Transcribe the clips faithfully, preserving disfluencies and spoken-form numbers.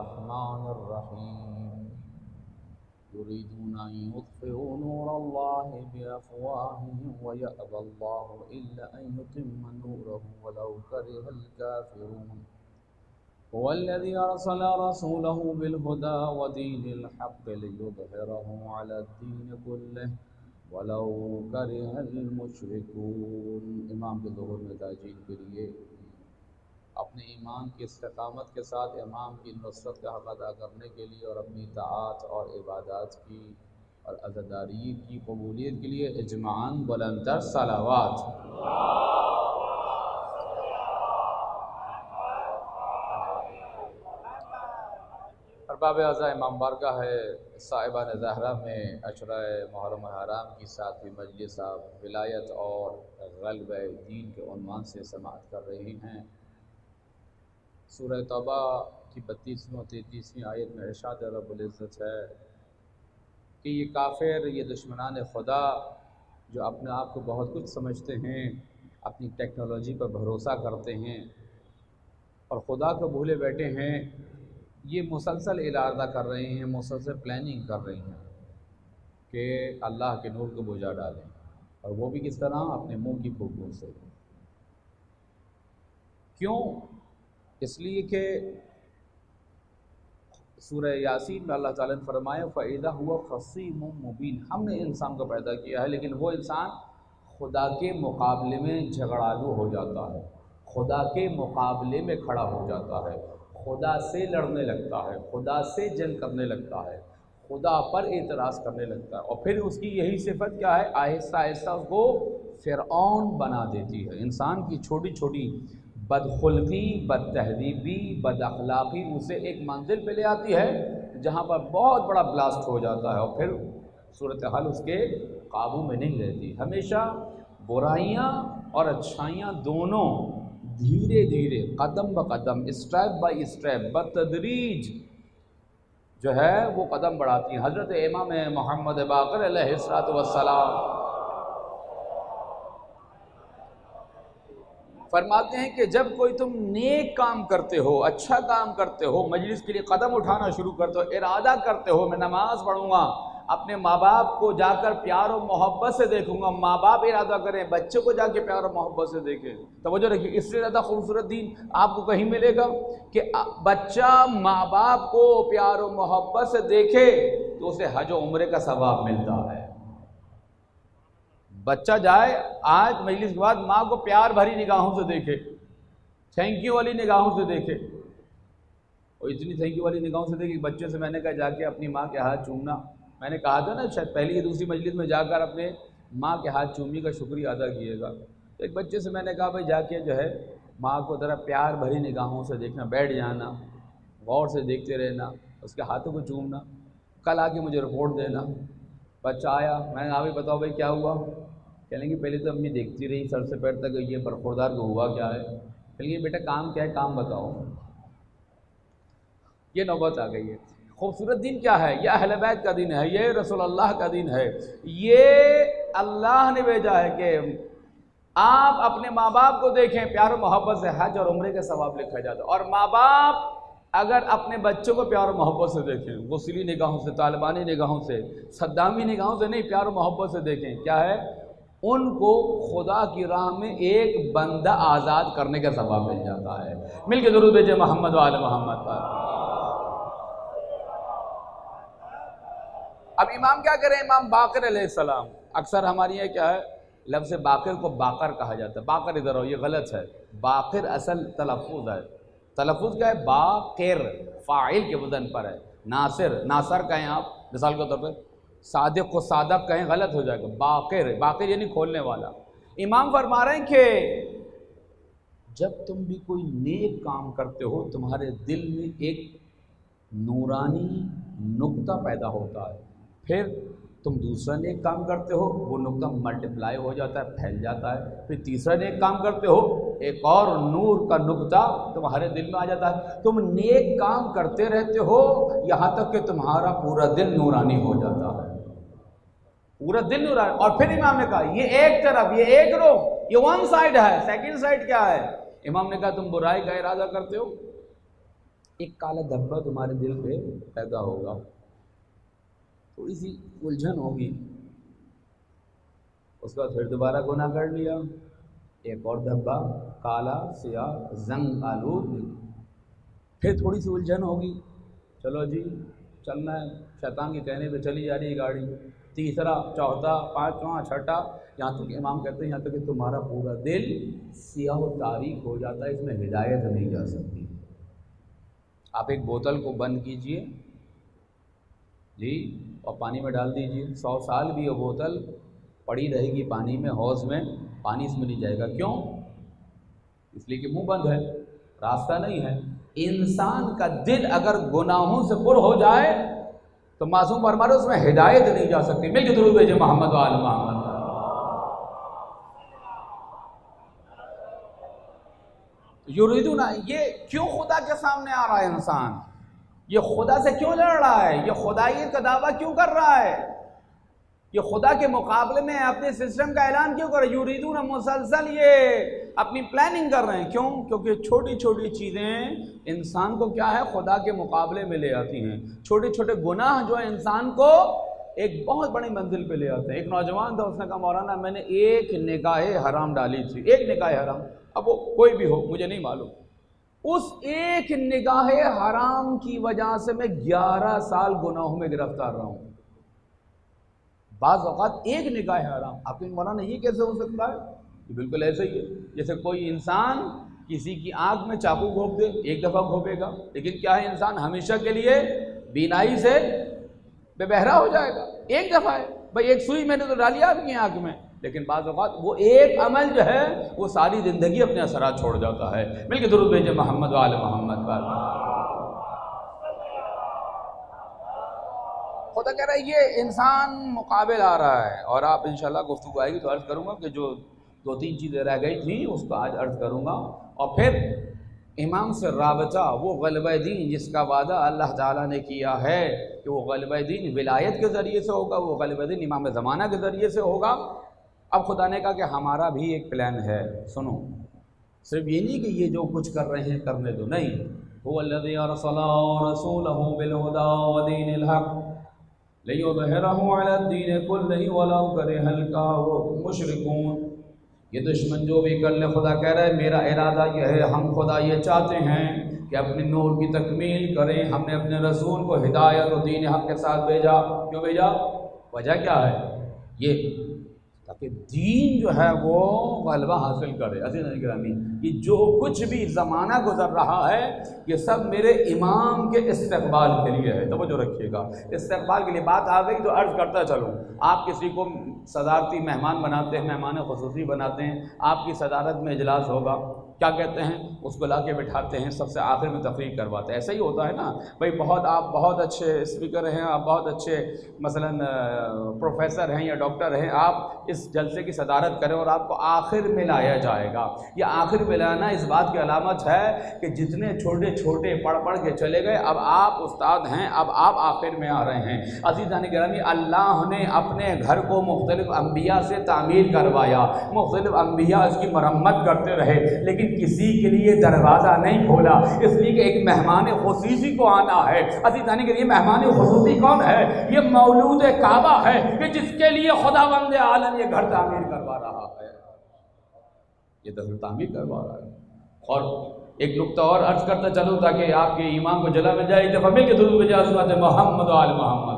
الرحمن الرحیم یریدون ان یطفئوا نور اللہ بافواہہم ویأبی اللہ الا ان یتم نورہ ولو کرہ الکافرون هو الذي أرسل رسوله بالهدى ودين الحق ليظهره على الدين كله ولو كره المشركون۔ امام کے ظہور میں تاجیل کے لیے اپنے ایمان کی استقامت کے ساتھ امام کی نصرت کا حق ادا کرنے کے لیے اور اپنی طاعات اور عبادات کی اور عزاداری کی قبولیت کے لیے اجماعاً بلندتر صلوات۔ باب اعضاء امام بارگاہ ہے صاحبان زہرہ میں عشرہ محرم حرام کی ساتویں مجلس آپ ولایت اور غلبہ دین کے عنوان سے سماعت کر رہی ہیں۔ سورہ توبہ کی بتیسویں اور تینتیسویں آیت میں ارشاد رب العزت ہے کہ یہ کافر، یہ دشمنان خدا جو اپنے آپ کو بہت کچھ سمجھتے ہیں، اپنی ٹیکنالوجی پر بھروسہ کرتے ہیں اور خدا کو بھولے بیٹھے ہیں، یہ مسلسل ارادہ کر رہے ہیں، مسلسل پلاننگ کر رہے ہیں کہ اللہ کے نور کو بجھا ڈالیں، اور وہ بھی کس طرح؟ اپنے منہ کی پھوکوں سے۔ کیوں؟ اس لیے کہ سورہ یاسین میں اللہ تعالیٰ نے فرمایا فَإِذَا هُوَ خَصِیمٌ مُبِینٌ، ہم نے انسان کو پیدا کیا ہے لیکن وہ انسان خدا کے مقابلے میں جھگڑالو ہو جاتا ہے، خدا کے مقابلے میں کھڑا ہو جاتا ہے، خدا سے لڑنے لگتا ہے، خدا سے جنگ کرنے لگتا ہے، خدا پر اعتراض کرنے لگتا ہے، اور پھر اس کی یہی صفت کیا ہے؟ آہستہ آہستہ اس کو فرعون بنا دیتی ہے۔ انسان کی چھوٹی چھوٹی بدخلقی، بد تہذیبی، بد اخلاقی اسے ایک منزل پہ لے آتی ہے جہاں پر بہت بڑا بلاسٹ ہو جاتا ہے، اور پھر صورتحال اس کے قابو میں نہیں رہتی۔ ہمیشہ برائیاں اور اچھائیاں دونوں دھیرے دھیرے، قدم بقدم، اسٹیپ بائی اسٹیپ، بتدریج جو ہے وہ قدم بڑھاتی ہیں۔ حضرت امام محمد باقر علیہ السلام فرماتے ہیں کہ جب کوئی تم نیک کام کرتے ہو، اچھا کام کرتے ہو، مجلس کے لیے قدم اٹھانا شروع کرتے ہو، ارادہ کرتے ہو میں نماز پڑھوں گا، اپنے ماں باپ کو جا کر پیار و محبت سے دیکھوں گا، ماں باپ ارادہ کریں بچوں کو جا کے پیار و محبت سے دیکھیں۔ توجہ رکھیے، اس سے زیادہ خوبصورت دین آپ کو کہیں ملے گا کہ بچہ ماں باپ کو پیار و محبت سے دیکھے تو اسے حج و عمرے کا ثواب ملتا ہے۔ بچہ جائے آج مجلس کے بعد ماں کو پیار بھری نگاہوں سے دیکھے، تھینک یو والی نگاہوں سے دیکھے، اور اتنی تھینک یو والی نگاہوں سے دیکھے بچے سے میں نے کہا جا کے اپنی ماں کے ہاتھ چومنا، میں نے کہا تھا نا شاید پہلی یا دوسری مجلس میں جا کر اپنے ماں کے ہاتھ چومنے کا شکریہ ادا کیے گا۔ ایک بچے سے میں نے کہا بھائی جا کے جو ہے ماں کو ذرا پیار بھری نگاہوں سے دیکھنا، بیٹھ جانا، غور سے دیکھتے رہنا، اس کے ہاتھوں کو چومنا، کل آ کے مجھے رپورٹ دینا۔ بچہ آیا، میں نے کہا بھائی بتاؤ بھائی کیا ہوا؟ کہیں گے پہلے تو امی دیکھتی رہی سر سے پیر تک یہ برخوردار کو ہوا کیا ہے، کہیں گے بیٹا کام کیا ہے، کام بتاؤ۔ یہ نوبت آ گئی ہے۔ خوبصورت دین کیا ہے؟ یہ اہل بیت کا دین ہے، یہ رسول اللہ کا دین ہے، یہ اللہ نے بھیجا ہے کہ آپ اپنے ماں باپ کو دیکھیں، پیار و محبت سے حج اور عمرے کا ثواب لکھا جاتا ہے، اور ماں باپ اگر اپنے بچوں کو پیار و محبت سے دیکھیں، غسلی نگاہوں سے، طالبانی نگاہوں سے، صدامی نگاہوں سے نہیں، پیار و محبت سے دیکھیں، کیا ہے؟ ان کو خدا کی راہ میں ایک بندہ آزاد کرنے کا ثواب مل جاتا ہے۔ مل کے درود بھیجیں محمد و آل محمد پر۔ اب امام کیا کریں؟ امام باقر علیہ السلام، اکثر ہماری یہ کیا ہے لفظ باقر کو باقر کہا جاتا ہے، باقر ادھر ہو، یہ غلط ہے، باقر اصل تلفظ ہے، تلفظ کیا ہے؟ باقر فاعل کے وزن پر ہے، ناصر ناصر کہیں آپ مثال کے طور پر، صادق کو صادق کہیں غلط ہو جائے گا، باقر باقر یعنی کھولنے والا۔ امام فرما رہے ہیں کہ جب تم بھی کوئی نیک کام کرتے ہو تمہارے دل میں ایک نورانی نقطہ پیدا ہوتا ہے، پھر تم دوسرا نیک کام کرتے ہو وہ نقطہ ملٹیپلائی ہو جاتا ہے، پھیل جاتا ہے، پھر تیسرا نیک کام کرتے ہو ایک اور نور کا نقطہ تمہارے دل میں آ جاتا ہے، تم نیک کام کرتے رہتے ہو یہاں تک کہ تمہارا پورا دل نورانی ہو جاتا ہے، پورا دل نورانی۔ اور پھر امام نے کہا یہ ایک طرف، یہ ایک رو، یہ ون سائڈ ہے، سیکنڈ سائڈ کیا ہے؟ امام نے کہا تم برائی کا ارادہ کرتے ہو، ایک کالا دھبا تمہارے دل پہ پیدا ہوگا، تھوڑی سی الجھن ہوگی، اس کے بعد پھر دوبارہ گناہ کر لیا، ایک اور دھبا کالا سیاہ زنگ آلود، پھر تھوڑی سی الجھن ہوگی، چلو جی چلنا ہے، شیطان کے کہنے پہ چلی جا رہی ہے گاڑی، تیسرا چوتھا پانچواں چھٹا، یہاں تک امام کہتے ہیں یہاں تک کہ تمہارا پورا دل سیاہ و تاریک ہو جاتا ہے، اس میں ہدایت نہیں جا سکتی۔ آپ ایک بوتل کو بند کیجئے جی اور پانی میں ڈال دیجئے، سو سال بھی وہ بوتل پڑی رہے گی پانی میں، حوض میں، پانی اس میں نہیں جائے گا، کیوں؟ اس لیے کہ منہ بند ہے، راستہ نہیں ہے۔ انسان کا دل اگر گناہوں سے پر ہو جائے تو معصوم فرماتے اس میں ہدایت نہیں جا سکتی۔ مل کے درود بھیجے محمد و آل محمد۔ یریدون، یہ کیوں خدا کے سامنے آ رہا ہے انسان؟ یہ خدا سے کیوں لڑ رہا ہے؟ یہ خدائیت کا دعویٰ کیوں کر رہا ہے؟ یہ خدا کے مقابلے میں اپنے سسٹم کا اعلان کیوں کر رہے ہیں؟ یریدون، مسلسل یہ اپنی پلاننگ کر رہے ہیں، کیوں؟ کیونکہ چھوٹی چھوٹی چیزیں انسان کو کیا ہے خدا کے مقابلے میں لے آتی ہیں۔ چھوٹے چھوٹے گناہ جو ہے انسان کو ایک بہت بڑی منزل پہ لے آتے ہیں۔ ایک نوجوان تھا، اس نے کہا مولانا میں نے ایک نگاہ حرام ڈالی تھی، ایک نگاہ حرام، اب وہ کوئی بھی ہو مجھے نہیں معلوم، اس ایک نگاہ حرام کی وجہ سے میں گیارہ سال گناہوں میں گرفتار رہا ہوں۔ بعض اوقات ایک نگاہ حرام، آپ کو مولانا یہ کیسے ہو سکتا ہے؟ یہ بالکل ایسے ہی ہے جیسے کوئی انسان کسی کی آنکھ میں چاقو گھونپ دے، ایک دفعہ گھونپے گا، لیکن کیا ہے انسان ہمیشہ کے لیے بینائی سے بے بہرا ہو جائے گا، ایک دفعہ ہے بھائی، ایک سوئی میں نے تو ڈالی آپ کی آنکھ میں، لیکن بعض اوقات وہ ایک عمل جو ہے وہ ساری زندگی اپنے اثرات چھوڑ جاتا ہے۔ مل کے درود بھیجے محمد و آل محمد پر۔ خدا کہہ رہا ہے یہ انسان مقابل آ رہا ہے، اور آپ انشاءاللہ گفتگو آئے گی تو عرض کروں گا کہ جو دو تین چیزیں رہ گئی تھیں اس کو آج عرض کروں گا، اور پھر امام سے رابطہ، وہ غلبہ دین جس کا وعدہ اللہ تعالیٰ نے کیا ہے کہ وہ غلبہ دین ولایت کے ذریعے سے ہوگا، وہ غلبہ دین امام زمانہ کے ذریعے سے ہوگا۔ اب خدا نے کہا کہ ہمارا بھی ایک پلان ہے، سنو، صرف یہ نہیں کہ یہ جو کچھ کر رہے ہیں کرنے دو، نہیں، هو الذی ارسل رسولہ بالہدی ودین الحق لِيُظْهِرَهُ عَلَى الدِّينِ كُلِّهِ وَلَوْ كَرِهَ الْمُشْرِكُونَ۔ یہ دشمن جو بھی کر لے، خدا کہہ رہا ہے میرا ارادہ یہ ہے، ہم خدا یہ چاہتے ہیں کہ اپنے نور کی تکمیل کریں، ہم نے اپنے رسول کو ہدایت و دین حق کے ساتھ بھیجا۔ کیوں بھیجا؟ وجہ کیا ہے؟ یہ تاکہ دین جو ہے وہ غلبہ حاصل کرے۔ عزیزان گرامی، یہ جو کچھ بھی زمانہ گزر رہا ہے یہ سب میرے امام کے استقبال کے لیے ہے، توجہ رکھیے گا، استقبال کے لیے۔ بات آ گئی تو عرض کرتا چلوں، آپ کسی کو صدارتی مہمان بناتے ہیں، مہمان خصوصی بناتے ہیں، آپ کی صدارت میں اجلاس ہوگا، کیا کہتے ہیں؟ اس کو لا کے بٹھاتے ہیں، سب سے آخر میں تقریر کرواتے ہیں، ایسا ہی ہوتا ہے نا بھائی، بہت آپ بہت اچھے اسپیکر ہیں، آپ بہت اچھے مثلاً پروفیسر ہیں یا ڈاکٹر ہیں، آپ اس جلسے کی صدارت کریں اور آپ کو آخر میں لایا جائے گا۔ یہ آخر میں لانا اس بات کی علامت ہے کہ جتنے چھوٹے چھوٹے پڑھ پڑھ کے چلے گئے، اب آپ استاد ہیں، اب آپ آخر میں آ رہے ہیں۔ عزیزان گرامی، اللہ نے اپنے گھر کو مختلف انبیاء سے تعمیر کروایا، مختلف انبیاء اس کی مرمت کرتے رہے، لیکن کسی کے لیے دروازہ نہیں کھولا، اس لیے کہ ایک مہمان خصوصی کو آنا ہے۔ عزیزان گرامی، مہمان خصوصی کون ہے؟ یہ مولود کعبہ ہے کہ جس کے لیے خداوند عالم یہ گھر تعمیر کروا رہا ہے، یہ در تعمیر کروا رہا ہے۔ اور ایک نقطہ اور عرض کرتا چلوں تاکہ آپ کے ایمان کو جلا میں جائے، ایک دفعہ مل کے درود بھیجے عظمت محمد و آل محمد۔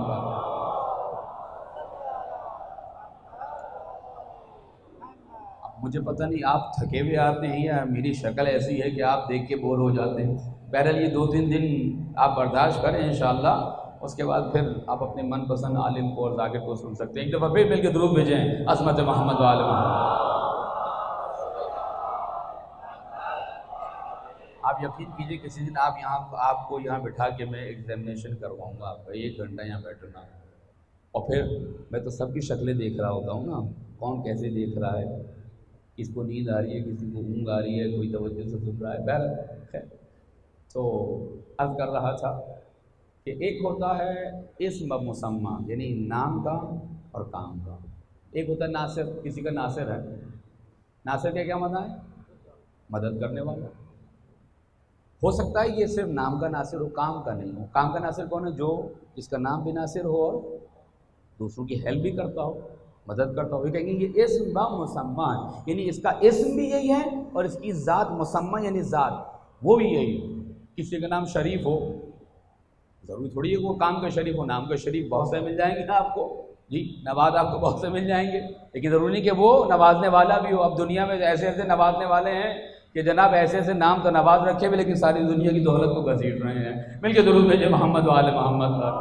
مجھے پتہ نہیں آپ تھکے ہوئے آتے ہیں یا میری شکل ایسی ہے کہ آپ دیکھ کے بور ہو جاتے ہیں، بہرحال یہ دو تین دن آپ برداشت کریں انشاءاللہ، اس کے بعد پھر آپ اپنے من پسند عالم کو اور ذاکر کو سن سکتے ہیں۔ ایک دفعہ پھر مل کے درود بھیجیں عظمت محمد و آل محمد۔ آپ یقین کیجئے کسی دن آپ یہاں آپ کو یہاں بٹھا کے میں ایگزامینیشن کرواؤں گا، آپ کا ایک گھنٹہ یہاں بیٹھنا، اور پھر میں تو سب کی شکلیں دیکھ رہا ہوتا ہوں نا، کون کیسے دیکھ رہا ہے، کس کو نیند آ رہی ہے، کسی کو اونگ آ رہی ہے، کوئی توجہ سے سن رہا ہے، بہرحال خیر۔ تو عرض کر رہا تھا کہ ایک ہوتا ہے اسم مسمى یعنی نام کا اور کام کا، ایک ہوتا ہے ناصر، کسی کا ناصر ہے، ناصر کا کیا معنی ہے؟ مدد کرنے والا۔ ہو سکتا ہے یہ صرف نام کا ناصر ہو، کام کا نہیں ہو۔ کام کا ناصر کون ہے؟ جو جس کا نام بھی ناصر ہو اور دوسروں کی ہیلپ بھی کرتا ہو، مدد کرتا ہو۔ یہ کہیں گے یہ اسم با مسمى ہے، یعنی اس کا اسم بھی یہی ہے اور اس کی ذات مسمى یعنی ذات وہ بھی یہی ہے۔ کسی کا نام شریف ہو، ضروری تھوڑی ہے کہ وہ کام کا شریف ہو، نام کا شریف بہت سے مل جائیں گے نا آپ کو، جی نواز آپ کو بہت سے مل جائیں گے، لیکن ضروری نہیں کہ وہ نوازنے والا بھی ہو۔ اب دنیا میں ایسے ایسے نوازنے والے ہیں کہ جناب ایسے ایسے نام تو نواز رکھے ہوئے لیکن ساری دنیا کی دولت کو گھسیٹ رہے ہیں۔ مل کے درود بھیجے محمد وآل محمد پر۔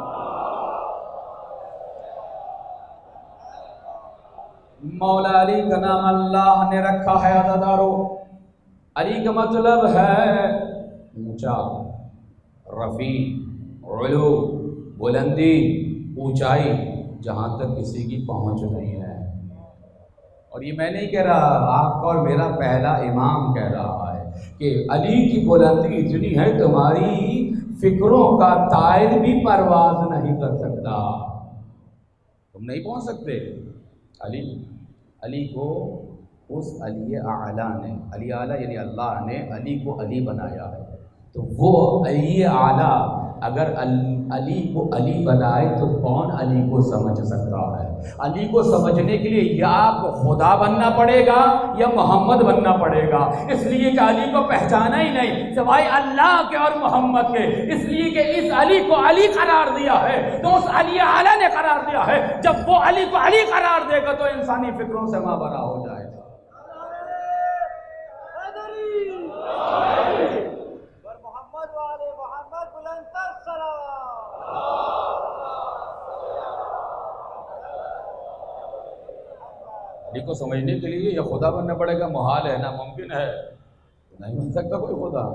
مولا علی کا نام اللہ نے رکھا ہے عزادارو۔ علی کا مطلب ہے اونچا، رفیع، علو، بلندی، اونچائی جہاں تک کسی کی پہنچ نہیں ہے۔ اور یہ میں نہیں کہہ رہا، آپ کا اور میرا پہلا امام کہہ رہا ہے کہ علی کی بلندی اتنی ہے تمہاری فکروں کا طائر بھی پرواز نہیں کر سکتا، تم نہیں پہنچ سکتے۔ علی علی کو اس علی اعلیٰ نے، علی اعلیٰ یعنی اللہ نے علی کو علی بنایا ہے، تو وہ علی اعلیٰ اگر علی کو علی بنائے تو کون علی کو سمجھ سکتا ہے؟ علی کو سمجھنے کے لیے یا آپ کو خدا بننا پڑے گا یا محمد بننا پڑے گا، اس لیے کہ علی کو پہچانا ہی نہیں سوائے اللہ کے اور محمد کے، اس لیے کہ اس علی کو علی قرار دیا ہے تو اس علی اعلیٰ نے قرار دیا ہے، جب وہ علی کو علی قرار دے گا تو انسانی فکروں سے مابرا ہو جائے گا۔ علی کو سمجھنے کے لیے یہ خدا بننا پڑے گا، محال ہے، ناممکن ہے، نہیں بن سکتا کوئی خدا۔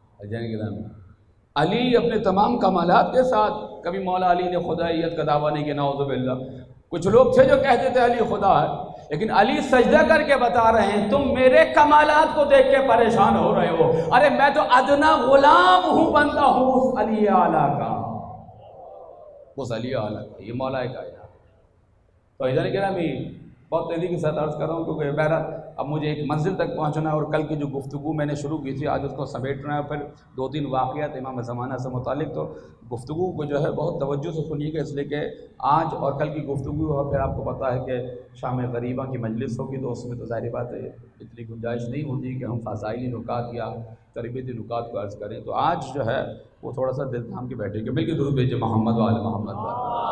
علی اپنے تمام کمالات کے ساتھ، کبھی مولا علی نے خدائیت کا دعویٰ نہیں کیا، نعوذ باللہ۔ کچھ لوگ تھے جو کہتے تھے علی خدا ہے، لیکن علی سجدہ کر کے بتا رہے ہیں تم میرے کمالات کو دیکھ کے پریشان ہو رہے ہو، ارے میں تو ادنا غلام ہوں، بندہ ہوں اس علی اعلیٰ کا، اس علی اعلیٰ کا، یہ مولا کائنات۔ تو ادھر کہنا میں بہت تیزی کے ساتھ عرض کر رہا ہوں کیونکہ بہرحال اب مجھے ایک منزل تک پہنچنا ہے، اور کل کی جو گفتگو میں نے شروع کی تھی آج اس کو سمیٹنا ہے، پھر دو تین واقعات امام زمانہ سے متعلق، تو گفتگو کو جو ہے بہت توجہ سے سنیے گا، اس لیے کہ آج اور کل کی گفتگو اور پھر آپ کو پتہ ہے کہ شام غریبہ کی مجلس ہوگی تو اس میں تو ظاہر بات ہے اتنی گنجائش نہیں ہوتی کہ ہم فضائلی نکات یا تربیتی نکات کو عرض کریں، تو آج جو ہے وہ تھوڑا سا دل تھام کے بیٹھے گا۔ مل کے درود بھیجے محمد وآل محمد پر۔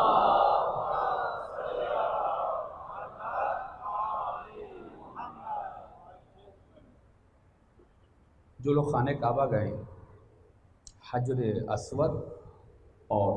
جو لوگ خانہ کعبہ گئے، حجر اسود اور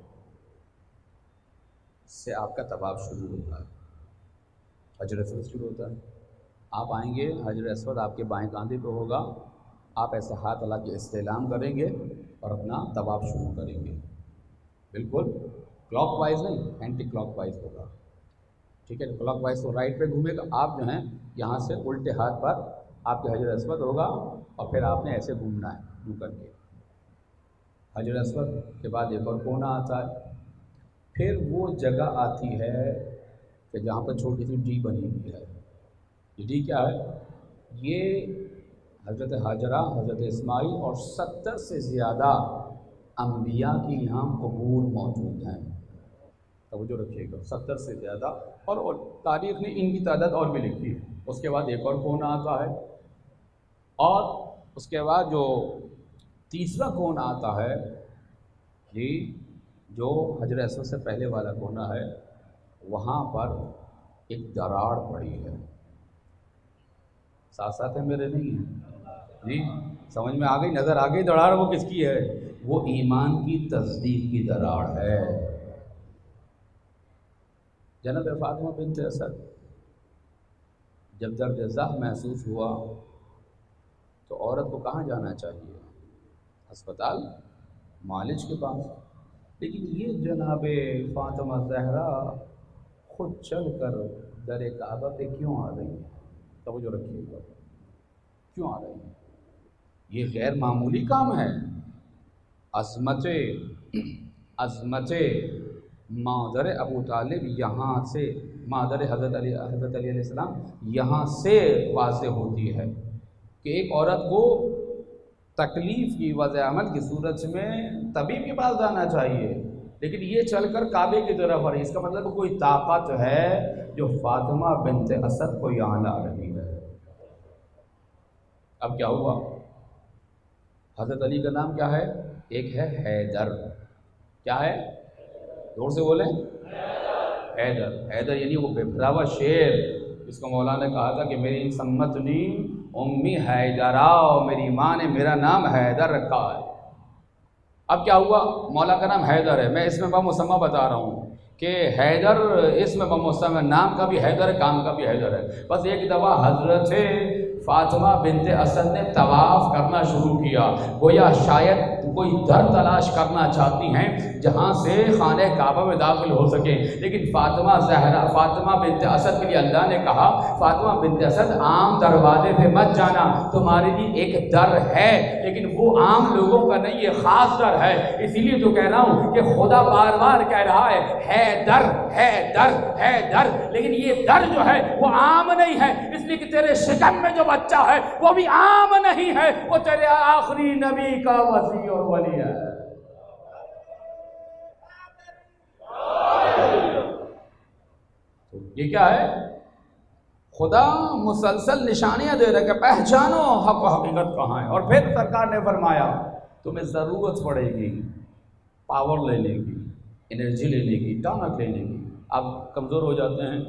سے آپ کا طواف شروع ہوتا ہے، حجر اسود شروع ہوتا ہے، آپ آئیں گے، حجر اسود آپ کے بائیں کاندھے پہ ہوگا، آپ ایسے ہاتھ اللہ کے استعلام کریں گے اور اپنا طواف شروع کریں گے، بالکل کلاک وائز نہیں، اینٹی کلاک وائز ہوگا، ٹھیک ہے، کلاک وائز تو رائٹ پہ گھومے گا، آپ جو ہیں یہاں سے الٹے ہاتھ پر آپ کے حجر اسود ہوگا اور پھر آپ نے ایسے گھومنا ہے یوں کر کے، حجر اسود کے بعد ایک اور کونا آتا ہے، پھر وہ جگہ آتی ہے کہ جہاں پر چھوٹی سی ڈی بنی ہوئی ہے، یہ ڈی کیا ہے؟ یہ حضرت حاجرہ، حضرت اسماعیل اور ستر سے زیادہ انبیاء کی یہاں قبور موجود ہیں، توجہ رکھیے گا، ستر سے زیادہ، اور اور تاریخ نے ان کی تعداد اور بھی لکھی ہے۔ اس کے بعد ایک اور کونا آتا ہے، اور اس کے بعد جو تیسرا کونا آتا ہے جی جو حجر اسود سے پہلے والا کونا ہے، وہاں پر ایک دراڑ پڑی ہے، ساتھ ساتھ ہے میرے نہیں ہیں جی، سمجھ میں آ گئی، نظر آ گئی دراڑ وہ کس کی ہے؟ وہ ایمان کی تصدیق کی دراڑ ہے۔ جناب فاطمہ بنت اسد جب درد زخم محسوس ہوا تو عورت کو کہاں جانا چاہیے؟ ہسپتال، معالج کے پاس، لیکن یہ جناب فاطمہ زہرا خود چل کر در کعبہ پہ کیوں آ رہی ہیں؟ توجہ رکھیے گا، کیوں آ رہی ہیں؟ یہ غیر معمولی کام ہے، عظمت عظمت مادر ابو طالب یہاں سے، مادر حضرت علی حضرت علی علیہ السلام یہاں سے واضح ہوتی ہے کہ ایک عورت کو تکلیف کی وضع عمل کی صورت میں طبیب کے پاس جانا چاہیے، لیکن یہ چل کر کعبے کی طرف آ رہی، اس کا مطلب کوئی طاقت ہے جو فاطمہ بنت اسد کو یہاں لا رہی ہے۔ اب کیا ہوا؟ حضرت علی کا نام کیا ہے؟ ایک ہے حیدر، کیا ہے؟ زور سے بولیں، حیدر۔ حیدر یعنی وہ بھرا ہوا شیر، اس کو مولانا نے کہا تھا کہ میری سمتنی امی حیدرا، میری ماں نے میرا نام حیدر رکھا ہے۔ اب کیا ہوا؟ مولا کا نام حیدر ہے، میں اس میں بمسمہ بتا رہا ہوں کہ حیدر اس میں بمسمہ، نام کا بھی حیدر ہے، کام کا بھی حیدر ہے۔ بس ایک دفعہ حضرت فاطمہ بنت اسد نے طواف کرنا شروع کیا، گویا شاید کوئی در تلاش کرنا چاہتی ہیں جہاں سے خانہ کعبہ میں داخل ہو سکے، لیکن فاطمہ زہرا فاطمہ بنت اسد کے لیے اللہ نے کہا فاطمہ بنت اسد عام دروازے پہ مت جانا، تمہارے لیے ایک در ہے لیکن وہ عام لوگوں کا نہیں، یہ خاص در ہے۔ اسی لیے تو کہہ رہا ہوں کہ خدا بار بار کہہ رہا ہے ہے در ہے در ہے در، لیکن یہ در جو ہے وہ عام نہیں ہے، اس لیے کہ تیرے شکم میں جو بچہ ہے وہ بھی عام نہیں ہے، وہ تیرے آخری نبی کا وصی اور ولی ہے۔ یہ کیا ہے؟ خدا مسلسل نشانیاں دے رہا ہے کہ پہچانو حق و حقیقت کہاں ہے۔ اور پھر سرکار نے فرمایا تمہیں ضرورت پڑے گی پاور لینے کی، انرجی لینے کی، ٹانک لینے کی۔ آپ کمزور ہو جاتے ہیں،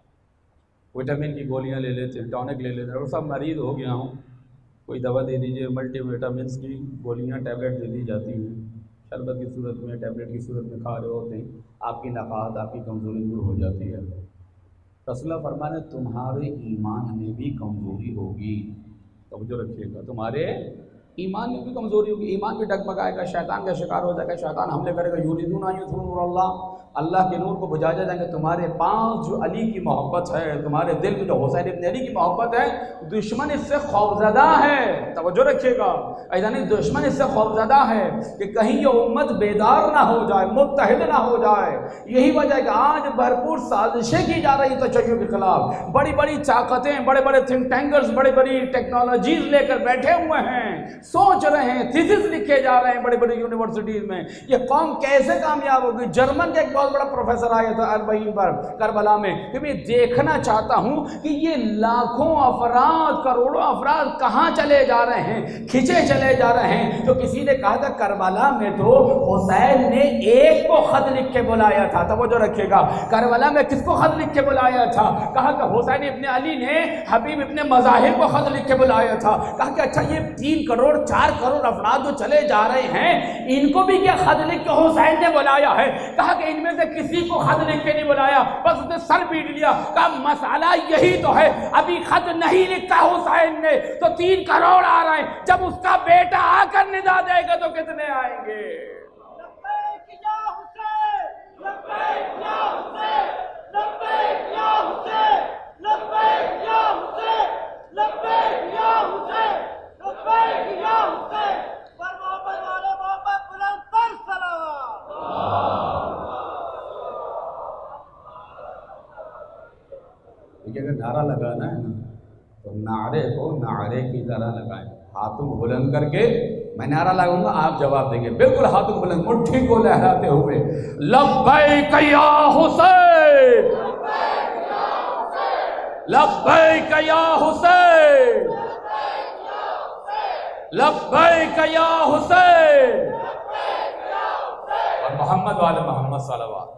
وٹامن کی گولیاں لے لیتے ہیں، ٹانک لے لیتے ہیں، اور سب مریض ہو گیا ہوں، کوئی دوا دے دیجئے، ملٹی وٹامنس کی گولیاں ٹیبلٹ دے دی جاتی ہیں، شربت کی صورت میں، ٹیبلٹ کی صورت میں کھا رہے ہوتے ہیں، آپ کی نقاہت، آپ کی کمزوری دور ہو جاتی ہے۔ رسول اللہ فرمانے تمہارے ایمان میں بھی کمزوری ہوگی، توجہ رکھیے گا، تمہارے ایمان میں بھی کمزوری ہوگی، ایمان بھی ڈگمگائے گا، شیطان کا شکار ہو جائے گا، شیطان حملے کرے گا، یریدون ان یطفئوا نور اللہ، اللہ کے نور کو بجھا جائیں گے۔ تمہارے پاس جو علی کی محبت ہے، تمہارے دل میں جو حسین ابن علی کی محبت ہے، دشمن اس سے خوفزدہ ہے، توجہ رکھیے گا، یعنی دشمن اس سے خوفزدہ ہے کہ کہیں یہ امت بیدار نہ ہو جائے، متحد نہ ہو جائے۔ یہی وجہ ہے کہ آج بھرپور سازشیں کی جا رہی تشیع کے خلاف، بڑی بڑی طاقتیں، بڑے بڑے تھنک ٹینکرز، بڑی بڑی ٹیکنالوجیز لے کر بیٹھے ہوئے ہیں، سوچ رہے ہیں، تھیسس لکھے جا رہے ہیں بڑی بڑی یونیورسٹیز میں، یہ قوم کیسے کامیاب ہوگی۔ جرمن کا ایک بہت بڑا پروفیسر آیا تھا اربعین پر کربلا میں کہ میں دیکھنا چاہتا ہوں کہ یہ لاکھوں افراد، کروڑوں افراد کہاں چلے جا رہے ہیں، کھچے چلے جا رہے ہیں۔ تو کسی نے کہا تھا کربلا میں تو حسین نے ایک کو خط لکھ کے بلایا تھا، توجہ رکھیے گا، کربلا میں کس کو خط لکھ کے بلایا تھا؟ کہا کہ حسین ابن علی نے حبیب ابن مظاہر کو خط لکھ کے بلایا تھا۔ کہا کہ اچھا یہ تین کروڑ چار کروڑ افراد جو چلے جا رہے ہیں ان کو بھی کیا خط لکھ کے حسین نے بلایا ہے؟ کہا کہ ان میں سے کسی کو خط لکھ کے نہیں بلایا، بس اس نے سر پیٹ لیا۔ کہا مسئلہ یہی تو ہے، ابھی خط نہیں لکھا حسین نے تو تین کروڑ آ رہے ہیں، جب اس کا بیٹا آ کر ندا دے گا تو کتنے آئیں گے؟ لبیک یا حسین، لبیک یا حسین، لبیک یا حسین، لبیک یا حسین، لبیک یا حسین، لبیک یا حسین، پر محمد والے محمد بلند تر صلوات۔ دیکھیے اگر نعرہ لگانا ہے نا تو نعرے کو نعرے کی طرح لگائیں، ہاتھوں کو بلند کر کے میں نعرہ لگاؤں گا، آپ جواب دیں گے، بالکل ہاتھوں کو بلند، مٹھی کو لہراتے ہوئے، لبیک یا حسین، لبیک یا حسین، لبیک یا حسین، اور محمد والے محمد صلوات۔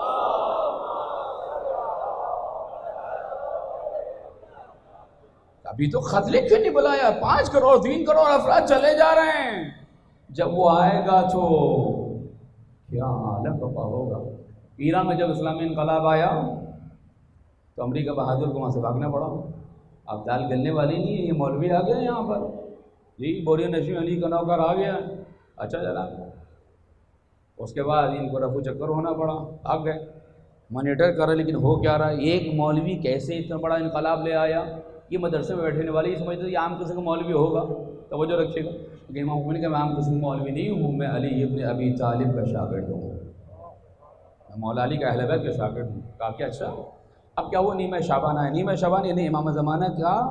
ابھی تو خط لکھ کے نہیں بلایا، پانچ کروڑ تین کروڑ افراد چلے جا رہے ہیں، جب وہ آئے گا تو کیا عالم بپا ہوگا۔ ایران میں جب اسلامی انقلاب آیا تو امریکہ بہادر کو وہاں سے بھاگنا پڑا، اب دال گلنے والی نہیں ہے، یہ مولوی آ گیا یہاں پر، جی بوری نشین علی کا نوکر آ گیا، اچھا جناب۔ اس کے بعد ان کو رفو چکر ہونا پڑا، آگ گئے مانیٹر کر رہے، لیکن ہو کیا رہا، ایک مولوی کیسے اتنا بڑا انقلاب لے آیا، یہ مدرسے میں بیٹھنے والے یہ سمجھتے ہیں یہ عام قسم کا مولوی ہوگا، توجہ رکھیے گا، لیکن امام حسین کہ میں عام قسم کا مولوی نہیں ہوں، میں علی ابن ابی طالب کا شاگرد ہوں، میں مولا علی کا اہل بیت کا شاگرد ہوں۔ کہا کہ اچھا اب کیا ہوا، نیمہ شعبان آئے، نیمہ شعبان یعنی امام زمانہ کا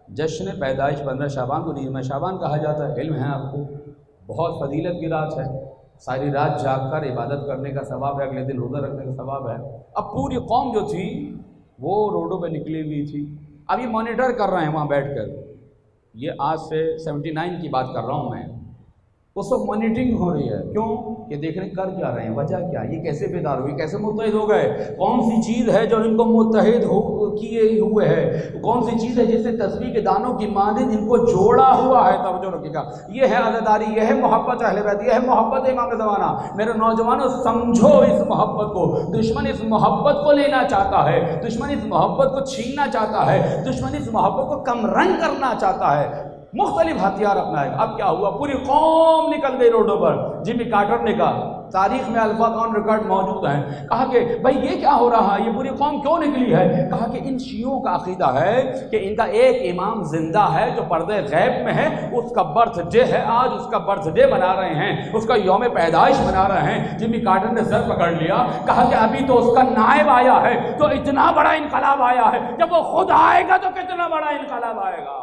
جشن پیدائش پندرہ شعبان کو نیمہ شعبان کہا جاتا ہے، علم ہے آپ کو، بہت فضیلت کی رات ہے، ساری رات جاگ کر عبادت کرنے کا ثواب ہے، اگلے دن روزہ رکھنے کا ثواب ہے۔ اب پوری قوم جو تھی وہ روڈوں پہ نکلی ہوئی تھی، اب یہ مانیٹر کر رہے ہیں وہاں بیٹھ کر، یہ آج سے سیونٹی نائن کی بات کر رہا ہوں میں، اس وقت مانیٹرنگ ہو رہی ہے، کیوں کہ دیکھ رہے ہیں کر کیا رہے ہیں، وجہ کیا، یہ کیسے بیدار ہوئی، کیسے متحد ہو گئے، کون سی چیز ہے جو ان کو متحد ہو کیے ہوئے ہے، کون سی چیز ہے جس سے تسبیح کے دانوں کی مانند ان کو جوڑا ہوا ہے۔ توجہ رکھیے گا، یہ ہے عزاداری، یہ ہے محبت اہل بیت، یہ ہے محبت امام زمانہ۔ میرے نوجوانوں سمجھو اس محبت کو، دشمن اس محبت کو لینا چاہتا ہے، دشمن اس محبت کو چھیننا چاہتا ہے، دشمن اس محبت کو کم رنگ کرنا چاہتا ہے، مختلف ہتھیار اپنائے۔ اب کیا ہوا، پوری قوم نکل گئی روڈوں پر۔ جمی کارٹر نے کہا، تاریخ میں الفاظ آن ریکارڈ موجود ہیں، کہا کہ بھائی یہ کیا ہو رہا ہے، یہ پوری قوم کیوں نکلی ہے؟ کہا کہ ان شیعوں کا عقیدہ ہے کہ ان کا ایک امام زندہ ہے جو پردے غیب میں ہے، اس کا برتھ ڈے ہے، آج اس کا برتھ ڈے منا رہے ہیں، اس کا یوم پیدائش منا رہے ہیں۔ جمی کارٹر نے سر پکڑ لیا، کہا کہ ابھی تو اس کا نائب آیا ہے تو اتنا بڑا انقلاب آیا ہے، جب وہ خود آئے گا تو کتنا بڑا انقلاب آئے گا،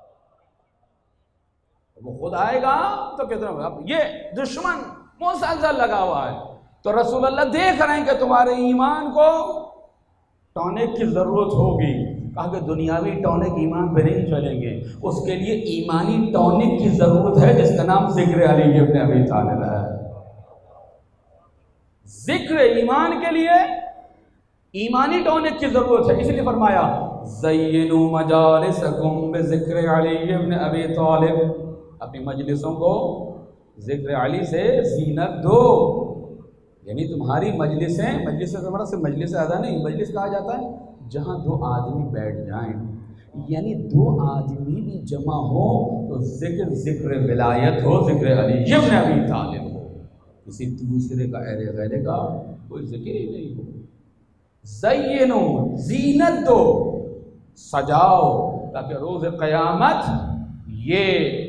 وہ خود آئے گا تو کتنا بڑا۔ یہ دشمن مسلسل لگا ہوا ہے، تو رسول اللہ دیکھ رہے ہیں کہ تمہارے ایمان کو ٹونک کی ضرورت ہوگی۔ کہا کہ دنیاوی ٹونک ایمان پہ نہیں چلیں گے، اس کے لیے ایمانی ٹونک کی ضرورت ہے جس کا نام ذکر علی ابن ابی طالب ہے۔ ذکر ایمان کے لیے ایمانی ٹونک کی ضرورت ہے، اس لیے فرمایا زینوا مجالسکم بذکر علی ابن ابی طالب، اپنی مجلسوں کو ذکر علی سے زینت دو، یعنی تمہاری مجلسیں، مجلس سے ہمارا صرف مجلس ادا نہیں، مجلس کہا جاتا ہے جہاں دو آدمی بیٹھ جائیں، یعنی دو آدمی بھی جمع ہو تو ذکر ذکر ولایت ہو، ذکر علی ابن ابی طالب ہو، کسی دوسرے کا اہل غیرے کا کوئی ذکر ہی نہیں ہو۔ زینو، زینت دو، سجاؤ، تاکہ روز قیامت یہ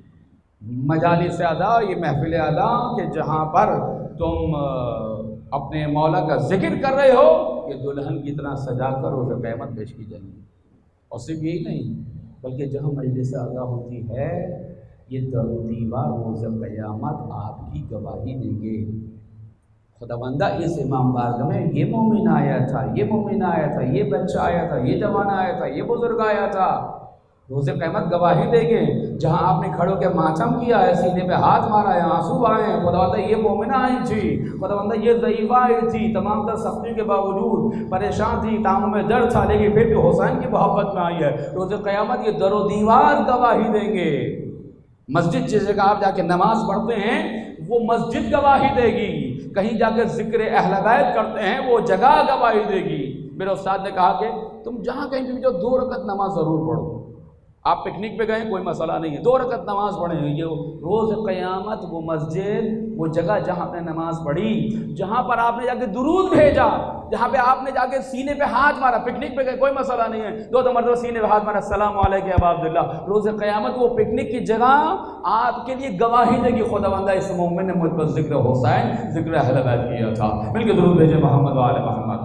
مجالس ادا، یہ محفل ادا کہ جہاں پر تم اپنے مولا کا ذکر کر رہے ہو، یہ دلہن کی طرح سجا کر روز قیامت پیش کی جائے گی۔ اور صرف یہی نہیں بلکہ جہاں مجلس ادا ہوتی ہے یہ در و دیوار روز قیامت آپ کی گواہی دیں گے، خدا بندہ اس امام بارگاہ میں یہ مومن آیا تھا، یہ مومن آیا تھا، یہ بچہ آیا تھا، یہ جوان آیا تھا، یہ بزرگ آیا تھا، روز قیامت گواہی دے گے۔ جہاں آپ نے کھڑو کے ماتم کیا ہے، سینے پہ ہاتھ مارا ہے، آنسو آئے ہیں، خدا بندہ یہ مومنہ آئی تھی، خدا بندہ یہ ضعیفہ آئی تھی، تمام تر سختی کے باوجود پریشان تھی، ٹانگوں میں درد تھا، لیکن پھر بھی حسین کی محبت میں آئی ہے، روز قیامت یہ در و دیوار گواہی دیں گے۔ مسجد جس جگہ آپ جا کے نماز پڑھتے ہیں وہ مسجد گواہی دے گی، کہیں جا کے ذکر اہل بیت کرتے ہیں وہ جگہ گواہی دے گی۔ میرے استاد نے کہا کہ تم جہاں کہیں بھی جو دو رکعت نماز ضرور پڑھو، آپ پکنک پہ گئے کوئی مسئلہ نہیں ہے، دو رکعت نماز پڑھیں، یہ روز قیامت وہ مسجد، وہ جگہ جہاں آپ نے نماز پڑھی، جہاں پر آپ نے جا کے درود بھیجا، جہاں پہ آپ نے جا کے سینے پہ ہاتھ مارا، پکنک پہ گئے کوئی مسئلہ نہیں ہے، دو دو مرتبہ سینے پہ ہاتھ مارا، السلام علیکم ابا عبداللہ، روز قیامت وہ پکنک کی جگہ آپ کے لیے گواہی دے گی، خدا بندہ اس مومن نے مجھ پر ذکر حسین، ذکر اہل بیت کیا تھا۔ مل کے درود بھیجے محمد و آل محمد۔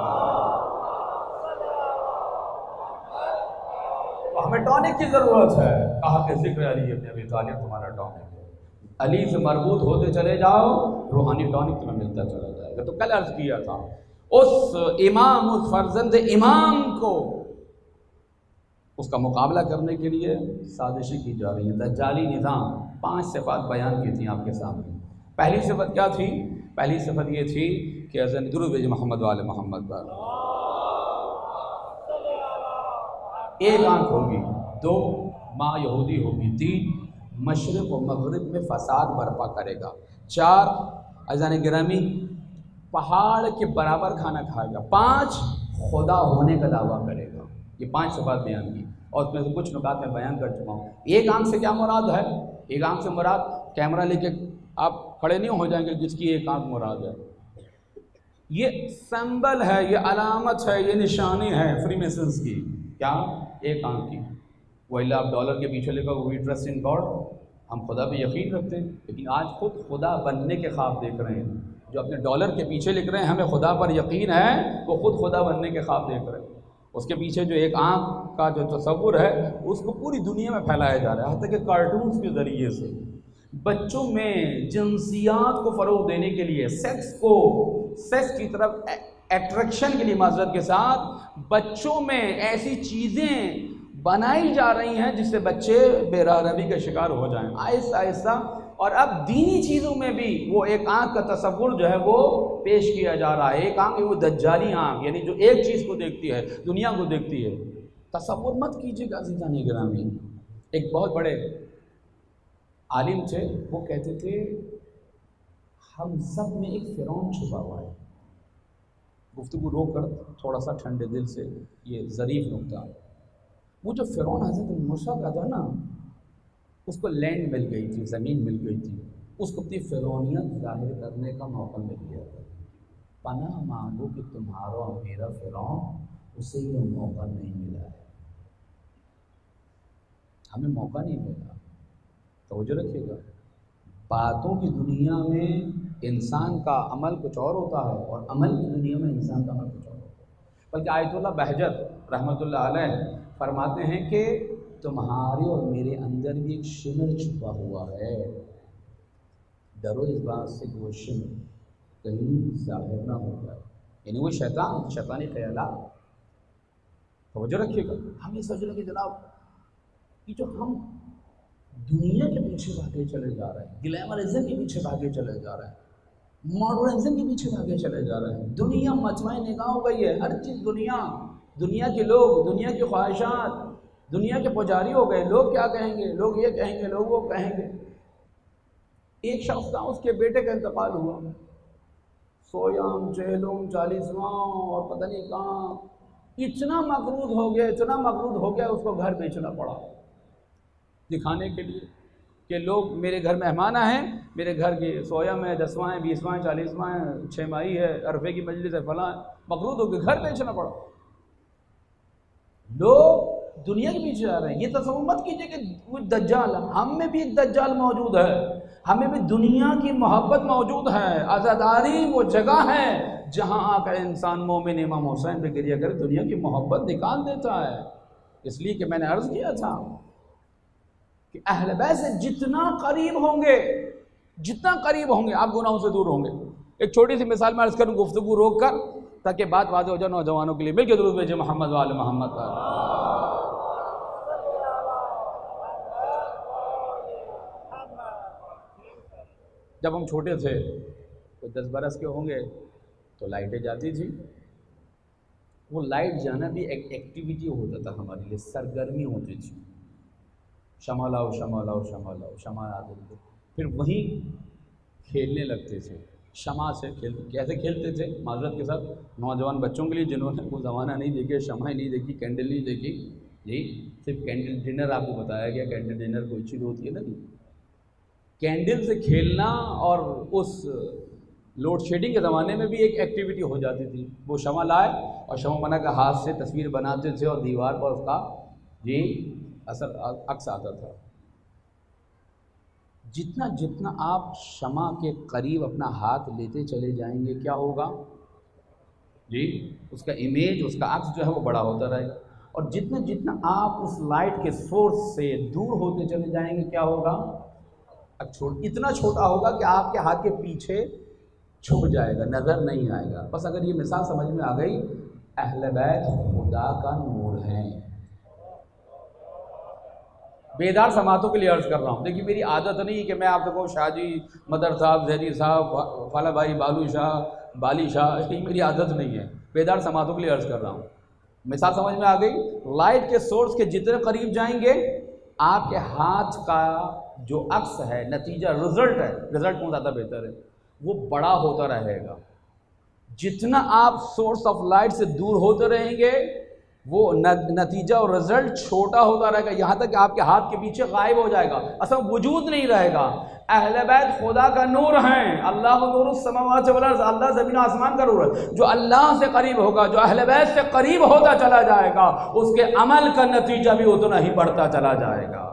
ہمیں ٹونک کی ضرورت ہے، کہا کہ ذکر علی ابن ابی طالب تمہارا ٹونک ہے، علی سے مربوط ہوتے چلے جاؤ، روحانی ٹونک تمہیں ملتا چلا جائے گا۔ تو کل عرض کیا تھا اس امام، اس فرزند امام کو، اس کا مقابلہ کرنے کے لیے سازشیں کی جا رہی ہیں، دجالی نظام، پانچ صفات بیان کی تھیں آپ کے سامنے۔ پہلی صفت کیا تھی؟ پہلی صفت یہ تھی کہ حضرت درود بھیجے محمد و آل محمد پر، ایک آنکھ ہوگی، دو ماں یہودی ہوگی، تین مشرق و مغرب میں فساد برپا کرے گا، چار عزیزان گرامی پہاڑ کے برابر کھانا کھائے گا، پانچ خدا ہونے کا دعویٰ کرے گا۔ یہ پانچ صفات بیان کی اور اس میں سے کچھ نکات میں بیان کر چکا ہوں۔ ایک آنکھ سے کیا مراد ہے؟ ایک آنکھ سے مراد کیمرہ لے کے آپ کھڑے نہیں ہو جائیں گے جس کی ایک آنکھ مراد ہے، یہ سمبل ہے، یہ علامت ہے، یہ نشانی ہے فری میسنز کی، کیا؟ ایک آنکھ کی۔ وہ اللہ آپ ڈالر کے پیچھے لے کر وی ٹرسٹ ان گاڈ، ہم خدا پہ یقین رکھتے ہیں، لیکن آج خود خدا بننے کے خواب دیکھ رہے ہیں، جو اپنے ڈالر کے پیچھے لکھ رہے ہیں ہمیں خدا پر یقین ہے، وہ خود خدا بننے کے خواب دیکھ رہے ہیں۔ اس کے پیچھے جو ایک آنکھ کا جو تصور ہے اس کو پوری دنیا میں پھیلایا جا رہا ہے، حتیٰ کہ کارٹونز کے ذریعے سے بچوں میں جنسیات کو فروغ دینے کے لیے، سیکس کو سیکس کی طرف اٹریکشن کے لیے معذرت کے ساتھ بچوں میں ایسی چیزیں بنائی جا رہی ہیں جس سے بچے بے راہ روی کا شکار ہو جائیں آہستہ آہستہ۔ اور اب دینی چیزوں میں بھی وہ ایک آنکھ کا تصور جو ہے وہ پیش کیا جا رہا ہے، ایک آنکھ وہ دجالی آنکھ، یعنی جو ایک چیز کو دیکھتی ہے، دنیا کو دیکھتی ہے۔ تصور مت کیجیے گا عزیزان گرامی، ایک بہت بڑے عالم تھے، وہ کہتے تھے ہم سب میں ایک فرعون چھپا ہوا ہے۔ گفتگو روک کر تھوڑا سا ٹھنڈے دل سے یہ ظریف نکتہ، وہ جو فرعون حضرت موسیٰ کا تھا نا، اس کو لینڈ مل گئی تھی، زمین مل گئی تھی، اس کو اپنی فرعونیت ظاہر کرنے کا موقع مل گیا تھا۔ پناہ مانگو کہ تمہارا میرا فرعون، اسے یہ موقع نہیں ملا ہے، ہمیں موقع نہیں ملا۔ توجہ رکھیے گا، باتوں کی دنیا میں انسان کا عمل کچھ اور ہوتا ہے اور عمل کی دنیا میں انسان کا عمل کچھ اور ہوتا ہے۔ بلکہ آیت اللہ بہجت رحمۃ اللہ علیہ فرماتے ہیں کہ تمہارے اور میرے اندر بھی ایک شمر چھپا ہوا ہے، ڈرو اس بات سے کہ وہ شمر کہیں ظاہر نہ ہو جائے، یعنی وہ شیطان، شیطانی خیالات۔ توجہ رکھیے گا، ہم یہ سوچ رہے ہیں کہ جناب یہ جو ہم دنیا کے پیچھے بھاگے چلے جا رہے ہیں، گلیمرزم کے پیچھے بھاگے چلے جا رہے ہیں، ماڈرنزم کے پیچھے بھاگے چلے جا رہے ہیں، دنیا مجمع نگاہ ہو گئی ہے، ہر چیز دنیا، دنیا کے لوگ، دنیا کی خواہشات، دنیا کے پجاری ہو گئے۔ لوگ کیا کہیں گے، لوگ یہ کہیں گے، لوگ وہ کہیں گے۔ ایک شخص تھا، اس کے بیٹے کا انتقال ہوا، سویام چہلم چالیسواں اور پتہ نہیں کہاں، اتنا مقروض ہو گیا، اتنا مقروض ہو گیا، اس کو گھر بیچنا پڑا دکھانے کے لیے کہ لوگ میرے گھر مہمان آئے ہیں، میرے گھر کی سویام ہے، دسواں ہے، بیسواں ہے، چالیسواں ہے، چھ ماہی ہے، عرفے کی مجلس ہے، فلاں، مقروض ہو کے گھر بیچنا پڑا۔ لوگ دنیا کے پیچھے جا رہے ہیں۔ یہ تصور مت کیجئے کہ وہ دجال، ہم میں بھی ایک دجال موجود ہے، ہمیں بھی دنیا کی محبت موجود ہے۔ عزاداری وہ جگہ ہے جہاں آ کر انسان مومن امام حسین پہ گریہ کر دنیا کی محبت نکال دیتا ہے۔ اس لیے کہ میں نے عرض کیا تھا کہ اہل بیت سے جتنا قریب ہوں گے، جتنا قریب ہوں گے آپ گناہوں سے دور ہوں گے۔ ایک چھوٹی سی مثال میں عرض کروں گفتگو روک کر تاکہ بات واضح ہو جائے نوجوانوں کے لیے۔ مل کے درود بھیجیں محمد وآل محمد پر۔ جب ہم چھوٹے تھے تو دس برس کے ہوں گے تو لائٹیں جاتی تھی، وہ لائٹ جانا بھی ایک ایکٹیویٹی ہوتا تھا ہمارے لیے، سرگرمی ہوتی تھی۔ شمع لاؤ شمع لاؤ شمع لاؤ، شمع آتے تھے، پھر وہیں کھیلنے لگتے تھے، شمع سے کھیلتے۔ کیسے کھیلتے تھے معذرت کے ساتھ نوجوان بچوں کے لیے جنہوں نے وہ زمانہ نہیں دیکھے، شمع نہیں دیکھی، کینڈل نہیں دیکھی، جی صرف کینڈل ڈنر آپ کو بتایا گیا، کینڈل ڈنر کوئی چیز ہوتی ہے نا جی، کینڈل سے کھیلنا اور اس لوڈ شیڈنگ کے زمانے میں بھی ایک ایکٹیویٹی ہو جاتی تھی۔ وہ شمع لائے اور شمع بنا کے ہاتھ سے تصویر بناتے تھے اور دیوار پر اس کا جی اثر عکس آتا تھا۔ جتنا جتنا آپ شمع کے قریب اپنا ہاتھ لیتے چلے جائیں گے کیا ہوگا جی، اس کا امیج، اس کا عکس جو ہے وہ بڑا ہوتا رہے گا، اور جتنا جتنا آپ اس لائٹ کے سورس سے دور ہوتے چلے جائیں گے کیا ہوگا، اتنا چھوٹا ہوگا کہ آپ کے ہاتھ کے پیچھے چھپ جائے گا، نظر نہیں آئے گا۔ بس اگر یہ مثال سمجھ میں آ گئی، اہل بیت خدا کا نور ہیں۔ بیدار سماعتوں کے لیے عرض کر رہا ہوں، دیکھیے میری عادت نہیں کہ میں آپ کو شاہ جی مدر صاحب، زہری صاحب، فالا بھائی، بالو شاہ، بالی شاہ، یہ میری عادت نہیں ہے۔ بیدار سماعتوں کے لیے عرض کر رہا ہوں، مثال سمجھ میں آ گئی۔ لائٹ کے سورس کے جتنے قریب جائیں گے آپ کے ہاتھ کا جو عکس ہے، نتیجہ، رزلٹ ہے، رزلٹ کون زیادہ بہتر ہے، وہ بڑا ہوتا رہے گا۔ جتنا آپ سورس آف لائٹ سے دور ہوتے رہیں گے وہ نتیجہ اور رزلٹ چھوٹا ہوتا رہے گا، یہاں تک کہ آپ کے ہاتھ کے پیچھے غائب ہو جائے گا، اصلا وجود نہیں رہے گا۔ اہل بیت خدا کا نور ہیں، اللہ نور السماوات والارض، اللہ زمین و آسمان کا نور ہے۔ جو اللہ سے قریب ہوگا، جو اہل بیت سے قریب ہوتا چلا جائے گا، اس کے عمل کا نتیجہ بھی اتنا ہی بڑھتا چلا جائے گا۔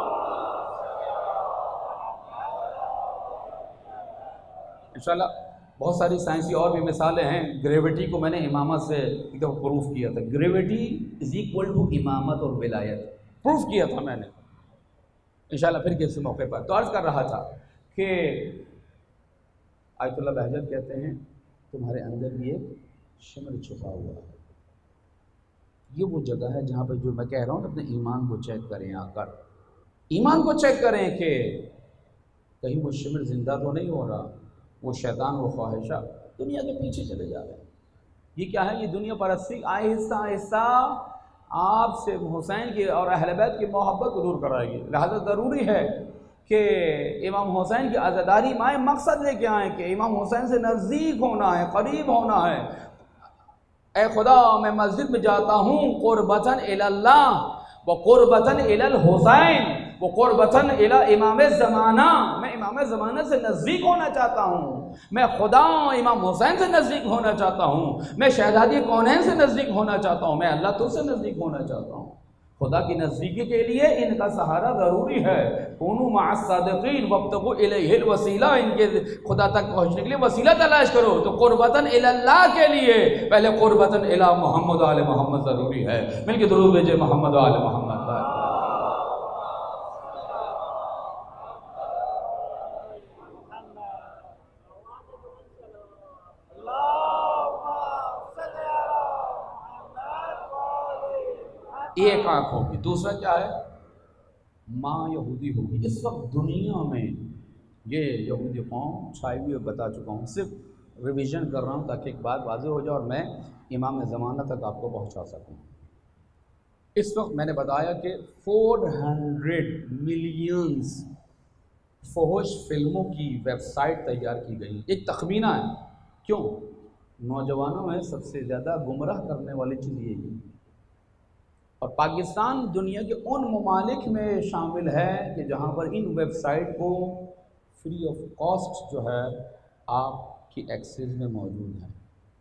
انشاءاللہ بہت ساری سائنسی اور بھی مثالیں ہیں. گریویٹی کو میں نے امامت سے ایک دفعہ پروف کیا تھا. گریویٹی از اکول ٹو امامت اور ولایت، پروف کیا تھا میں نے انشاءاللہ پھر کسی موقع پر. تو عرض کر رہا تھا کہ آیت اللہ بہجت کہتے ہیں تمہارے اندر بھی ایک شمر چھپا ہوا ہے. یہ وہ جگہ ہے جہاں پہ جو میں کہہ رہا ہوں اپنے ایمان کو چیک کریں، آ کر ایمان کو چیک کریں کہ کہیں وہ شمر زندہ تو نہیں ہو رہا، وہ شیطان وہ خواہشہ دنیا کے پیچھے چلے جا رہے ہیں. یہ کیا ہے؟ یہ دنیا پرستی آہستہ آہستہ آپ سے حسین کی اور اہل بیت کی محبت کو دور کرائے گی. لہذا ضروری ہے کہ امام حسین کی عزاداری مائیں مقصد لے کے آئیں کہ امام حسین سے نزدیک ہونا ہے، قریب ہونا ہے. اے خدا میں مسجد میں جاتا ہوں قربتاً الی اللہ و قربتاً الی الحسین و قربتاً الی امام زمانہ. میں امام زمانہ سے نزدیک ہونا چاہتا ہوں، میں خدا امام حسین سے نزدیک ہونا چاہتا ہوں، میں شہزادی کونین سے نزدیک ہونا چاہتا ہوں، میں اللہ تو سے نزدیک ہونا چاہتا ہوں. خدا کی نزدیکی کے لیے ان کا سہارا ضروری ہے. کونوا مع الصادقین وابتغوا الیہ الوسیلہ. ان کے خدا تک پہنچنے کے لیے وسیلہ تلاش کرو. تو قربتاً الی اللہ کے لیے پہلے قربتاً الی محمد و آل محمد ضروری ہے. مل کے درود بھیجے محمد و آل محمد. ایک آنکھ ہوگی. دوسرا کیا ہے؟ ماں یہودی ہوگی. اس وقت دنیا میں یہ یہودی قوم چھائی ہوئی بتا چکا ہوں، صرف ریویژن کر رہا ہوں تاکہ ایک بات واضح ہو جائے اور میں امام زمانہ تک آپ کو پہنچا سکوں. اس وقت میں نے بتایا کہ فور ہنڈریڈ ملینز فحش فلموں کی ویب سائٹ تیار کی گئی. ایک تخمینہ ہے. کیوں؟ نوجوانوں میں سب سے زیادہ گمراہ کرنے والی چیز یہی ہے. اور پاکستان دنیا کے ان ممالک میں شامل ہے کہ جہاں پر ان ویب سائٹ کو فری آف کاسٹ جو ہے آپ کی ایکسیس میں موجود ہے.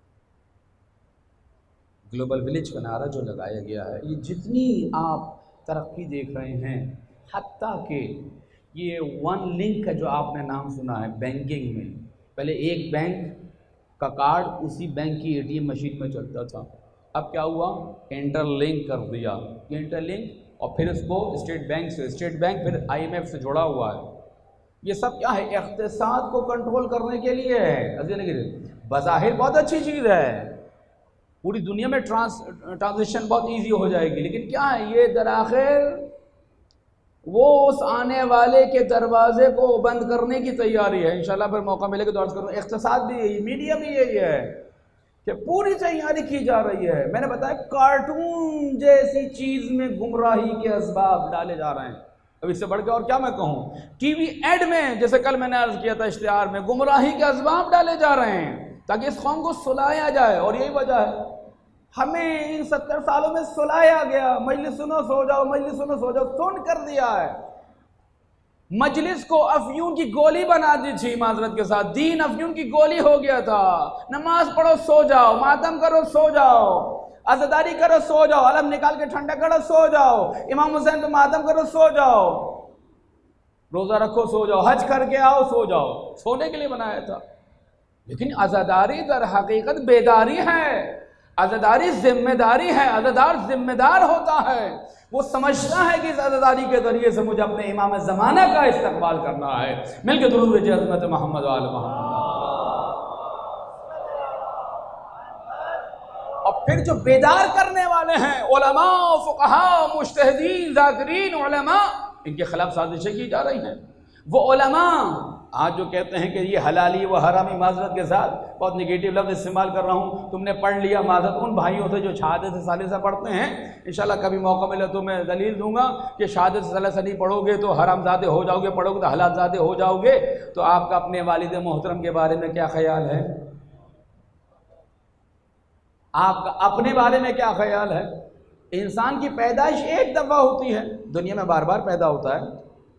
گلوبل ولیج کا نعرہ جو لگایا گیا ہے، یہ جتنی آپ ترقی دیکھ رہے ہیں، حتیٰ کہ یہ ون لنک کا جو آپ نے نام سنا ہے بینکنگ میں، پہلے ایک بینک کا کارڈ اسی بینک کی اے ٹی ایم مشین میں چلتا تھا. اب کیا ہوا؟ انٹر لنک کر دیا. یہ انٹر لنک اور پھر اس کو اسٹیٹ بینک سے، اسٹیٹ بینک پھر آئی ایم ایف سے جڑا ہوا ہے. یہ سب کیا ہے؟ اقتصاد کو کنٹرول کرنے کے لیے ہے. بظاہر بہت اچھی چیز ہے، پوری دنیا میں ٹرانس ٹرانزیکشن بہت ایزی ہو جائے گی، لیکن کیا ہے یہ دراخیر وہ اس آنے والے کے دروازے کو بند کرنے کی تیاری ہے. انشاءاللہ پھر موقع ملے گا تو عرض کروں. اقتصاد بھی یہی، میڈیا بھی یہی ہے کہ پوری تیاری کی جا رہی ہے. میں نے بتایا کارٹون جیسی چیز میں گمراہی کے اسباب ڈالے جا رہے ہیں. اب اس سے بڑھ کے اور کیا میں کہوں؟ ٹی وی ایڈ میں، جیسے کل میں نے عرض کیا تھا اشتہار میں، گمراہی کے اسباب ڈالے جا رہے ہیں تاکہ اس قوم کو سلایا جائے. اور یہی وجہ ہے ہمیں ان ستر سالوں میں سلایا گیا. مجلس سنو سو جاؤ، مجلس سنو سو جاؤ، سن کر دیا ہے. مجلس کو افیون کی گولی بنا دی تھی. معذرت کے ساتھ دین افیون کی گولی ہو گیا تھا. نماز پڑھو سو جاؤ، ماتم کرو سو جاؤ، عزاداری کرو سو جاؤ، علم نکال کے ٹھنڈا کرو سو جاؤ، امام حسین پہ ماتم کرو سو جاؤ، روزہ رکھو سو جاؤ، حج کر کے آؤ سو جاؤ. سونے کے لیے بنایا تھا. لیکن عزاداری در حقیقت بیداری ہے، عزاداری ذمہ داری ہے. عزادار ذمہ دار ہوتا ہے، وہ سمجھتا ہے کہ اس عزاداری کے ذریعے سے مجھے اپنے امام زمانہ کا استقبال کرنا ہے. مل کے درود بھیجیے عظمت محمد و آل محمد. اور پھر جو بیدار کرنے والے ہیں علماء، فقہاء، مجتہدین، ذاکرین، علماء، ان کے خلاف سازشیں کی جا رہی ہیں. وہ علماء آج جو کہتے ہیں کہ یہ حلالی و حرامی، معذرت کے ساتھ بہت نگیٹو لفظ استعمال کر رہا ہوں، تم نے پڑھ لیا، معذرت ان بھائیوں سے جو شہادت ثالثہ پڑھتے ہیں. انشاءاللہ کبھی موقع ملے تو میں دلیل دوں گا کہ شہادت ثالثہ نہیں پڑھو گے تو حرام زادے ہو جاؤ گے، پڑھو گے تو حلال زادے ہو جاؤ گے. تو آپ کا اپنے والد محترم کے بارے میں کیا خیال ہے؟ آپ کا اپنے بارے میں کیا خیال ہے؟ انسان کی پیدائش ایک دفعہ ہوتی ہے، دنیا میں بار بار پیدا ہوتا ہے.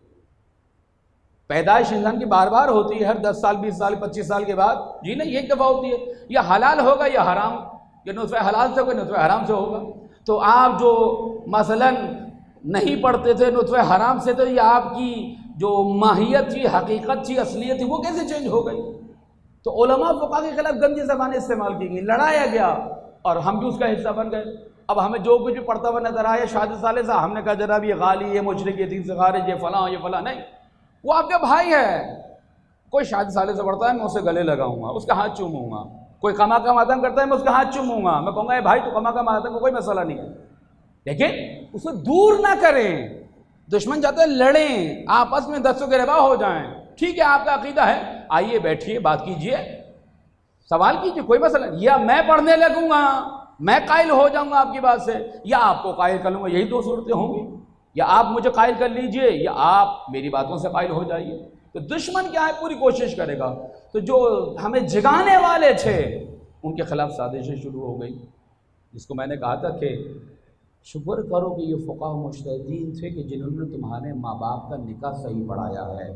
پیدائش انسان کی بار بار ہوتی ہے، ہر دس سال، بیس سال، پچیس سال کے بعد. جی نہیں، ایک دفعہ ہوتی ہے. یا حلال ہوگا یا حرام، یا نطفہ حلال سے ہوگا نطفہ حرام سے ہوگا. تو آپ جو مثلا نہیں پڑھتے تھے نطفہ حرام سے، تو یہ آپ کی جو ماہیت تھی، حقیقت تھی، اصلیت تھی، وہ کیسے چینج ہو گئی؟ تو علماء فقہا کے خلاف گندی زبانیں استعمال کی گئی، لڑایا گیا، اور ہم بھی اس کا حصہ بن گئے۔ اب ہمیں جو کچھ بھی پڑھتا ہوا نظر آیا شاہد ثالثہ، ہم نے کہا جناب یہ غالی، یہ مشرک، یہ تیسرے خارج، یہ فلاں یہ فلاں، نہیں، وہ آپ کے بھائی ہے۔ کوئی شاہد ثالثہ پڑھتا ہے میں اسے گلے لگاؤں گا، اس کا ہاتھ چوموں گا۔ کوئی قما کا ماتم کرتا ہے میں اس کا ہاتھ چوموں گا، میں کہوں گا اے بھائی تو قما کا ماتم کو کوئی مسئلہ نہیں ہے، لیکن اسے دور نہ کریں۔ دشمن چاہتے ہیں لڑیں، آپس میں دستوں کے ربا ہو جائیں، ٹھیک ہے آپ کا عقیدہ ہے، آئیے بیٹھیے بات کیجئے، سوال کیجئے، کوئی مسئلہ نہیں۔ یا میں پڑھنے لگوں گا، میں قائل ہو جاؤں گا آپ کی بات سے، یا آپ کو قائل کر لوں گا، یہی دو صورتیں ہوں گی، یا آپ مجھے قائل کر لیجئے یا آپ میری باتوں سے قائل ہو جائیے۔ تو دشمن کیا ہے، پوری کوشش کرے گا۔ تو جو ہمیں جگانے والے تھے ان کے خلاف سازشیں شروع ہو گئی، جس کو میں نے کہا تھا کہ شکر کرو کہ یہ فقہ و مجتہدین تھے کہ جنہوں نے تمہارے ماں باپ کا نکاح صحیح پڑھایا ہے،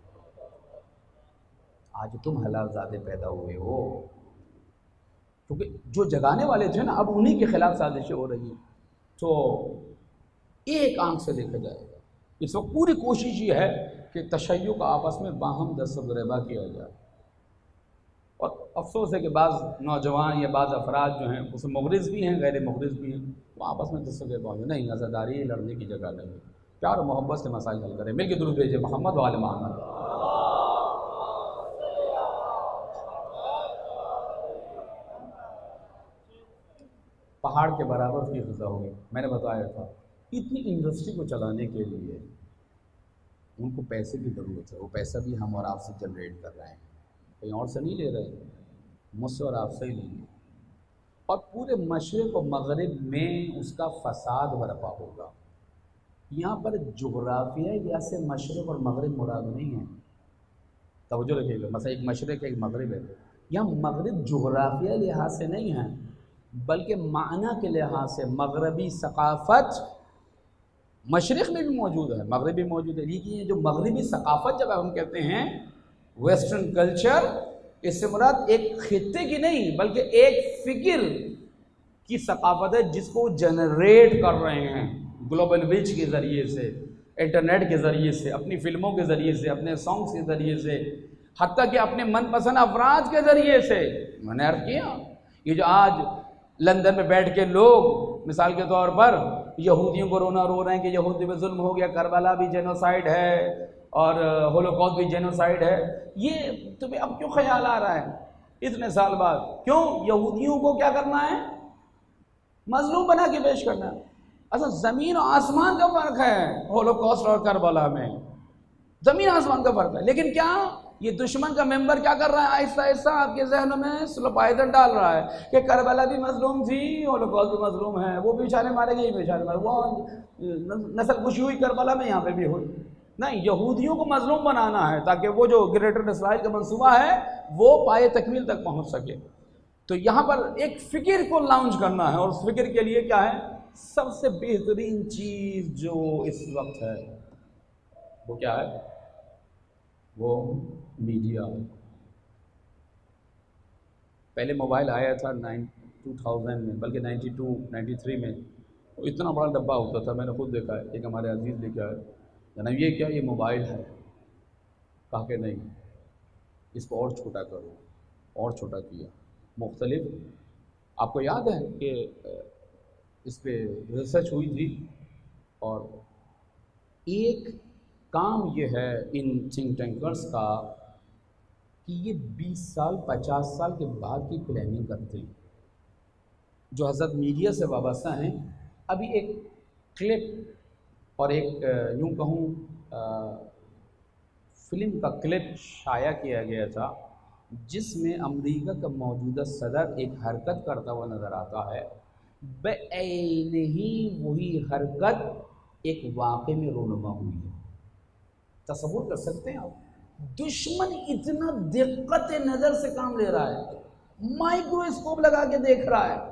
آج تم حلال زادے پیدا ہوئے ہو۔ کیونکہ جو جگانے والے تھے نا، اب انہی کے خلاف سازشیں ہو رہی ہیں، تو ایک آنکھ سے دیکھا جائے گا۔ اس وقت پوری کوشش یہ ہے کہ تشیع کا آپس میں باہم دست و گریباں کیا جائے، اور افسوس ہے کہ بعض نوجوان یا بعض افراد جو ہیں اس میں مغرض بھی ہیں، غیر مغرض بھی ہیں، وہ آپس میں دست و گریباں ہو جائے۔ نہیں، عزاداری لڑنے کی جگہ نہیں، پیار و محبت سے مسائل حل کریں۔ مل کے درود بھیجیں محمد و آل محمد۔ پہاڑ کے برابر کی غذا ہوگی، میں نے بتایا تھا۔ اتنی انڈسٹری کو چلانے کے لیے ان کو پیسے کی ضرورت ہے، وہ پیسہ بھی ہم اور آپ سے جنریٹ کر رہے ہیں، کہیں اور سے نہیں لے رہے، مجھ سے اور آپ سے ہی لیں گے، اور پورے مشرق و مغرب میں اس کا فساد برپا ہوگا۔ یہاں پر جغرافیائی لحاظ سے مشرق اور مغرب مراد نہیں ہے، توجہ رکھیے گا، مثلا ایک مشرق ایک مغرب ہے، یہاں مغرب جغرافیائی لحاظ سے نہیں ہے بلکہ معنی کے لحاظ سے مغربی ثقافت مشرق میں بھی موجود ہے، مغرب بھی موجود ہے، لیکن یہ جو مغربی ثقافت جب ہم کہتے ہیں ویسٹرن کلچر، اس سے مراد ایک خطے کی نہیں بلکہ ایک فکر کی ثقافت ہے جس کو جنریٹ کر رہے ہیں گلوبل ویج کے ذریعے سے، انٹرنیٹ کے ذریعے سے، اپنی فلموں کے ذریعے سے، اپنے سانگز کے ذریعے سے، حتیٰ کہ اپنے من پسند افراد کے ذریعے سے۔ میں نے عرض کیا یہ جو آج لندن میں بیٹھ کے لوگ مثال کے طور پر یہودیوں کو رونا رو رہے ہیں کہ یہودی پہ ظلم ہو گیا، کربلا بھی جینوسائیڈ ہے اور ہولوکاسٹ بھی جینوسائیڈ ہے، یہ تمہیں اب کیوں خیال آ رہا ہے اتنے سال بعد؟ کیوں یہودیوں کو کیا کرنا ہے؟ مظلوم بنا کے پیش کرنا ہے۔ اصل زمین و آسمان کا فرق ہے ہولوکاسٹ اور کربلا میں، زمین آسمان کا فرق ہے، لیکن کیا یہ دشمن کا ممبر کیا کر رہا ہے؟ آہستہ آہستہ آپ کے ذہنوں میں سلوپائدن ڈال رہا ہے کہ کربلا بھی مظلوم تھی، ہولوکاسٹ بھی مظلوم ہے، وہ بیچارے مارے گئے، یہ بیچارے مارے، وہ نسل کشی ہوئی کربلا میں، یہاں پہ بھی ہوئی۔ نہیں، یہودیوں کو مظلوم بنانا ہے تاکہ وہ جو گریٹر اسرائیل کا منصوبہ ہے وہ پائے تکمیل تک پہنچ سکے۔ تو یہاں پر ایک فکر کو لانچ کرنا ہے، اور اس فکر کے لیے کیا ہے؟ سب سے بہترین چیز جو اس وقت ہے وہ کیا ہے؟ وہ میڈیا۔ پہلے موبائل آیا تھا نائن ٹو تھاؤزینڈ میں، بلکہ نائنٹی ٹو نائنٹی تھری میں، اتنا بڑا ڈبہ ہوتا تھا، میں نے خود دیکھا ہے، ایک ہمارے عزیز لے کے آئے، جناب یہ کیا، یہ موبائل ہے؟ کہا کہ نہیں، اس کو اور چھوٹا کرو، اور چھوٹا کیا، مختلف۔ آپ کو یاد ہے کہ اس پہ ریسرچ ہوئی تھی، اور ایک کام یہ ہے ان تھنک ٹینکرز کا کہ یہ بیس سال پچاس سال کے بعد کی پلاننگ کرتے ہیں۔ جو حضرت میڈیا سے وابستہ ہیں، ابھی ایک کلپ اور ایک یوں کہوں فلم کا کلپ شائع کیا گیا تھا جس میں امریکہ کا موجودہ صدر ایک حرکت کرتا ہوا نظر آتا ہے، بعین ہی وہی حرکت ایک واقعے میں رونما ہوئی ہے۔ تصور کر سکتے ہیں آپ؟ دشمن اتنا دقت نظر سے کام لے رہا ہے، مائکروسکوپ لگا کے دیکھ رہا ہے۔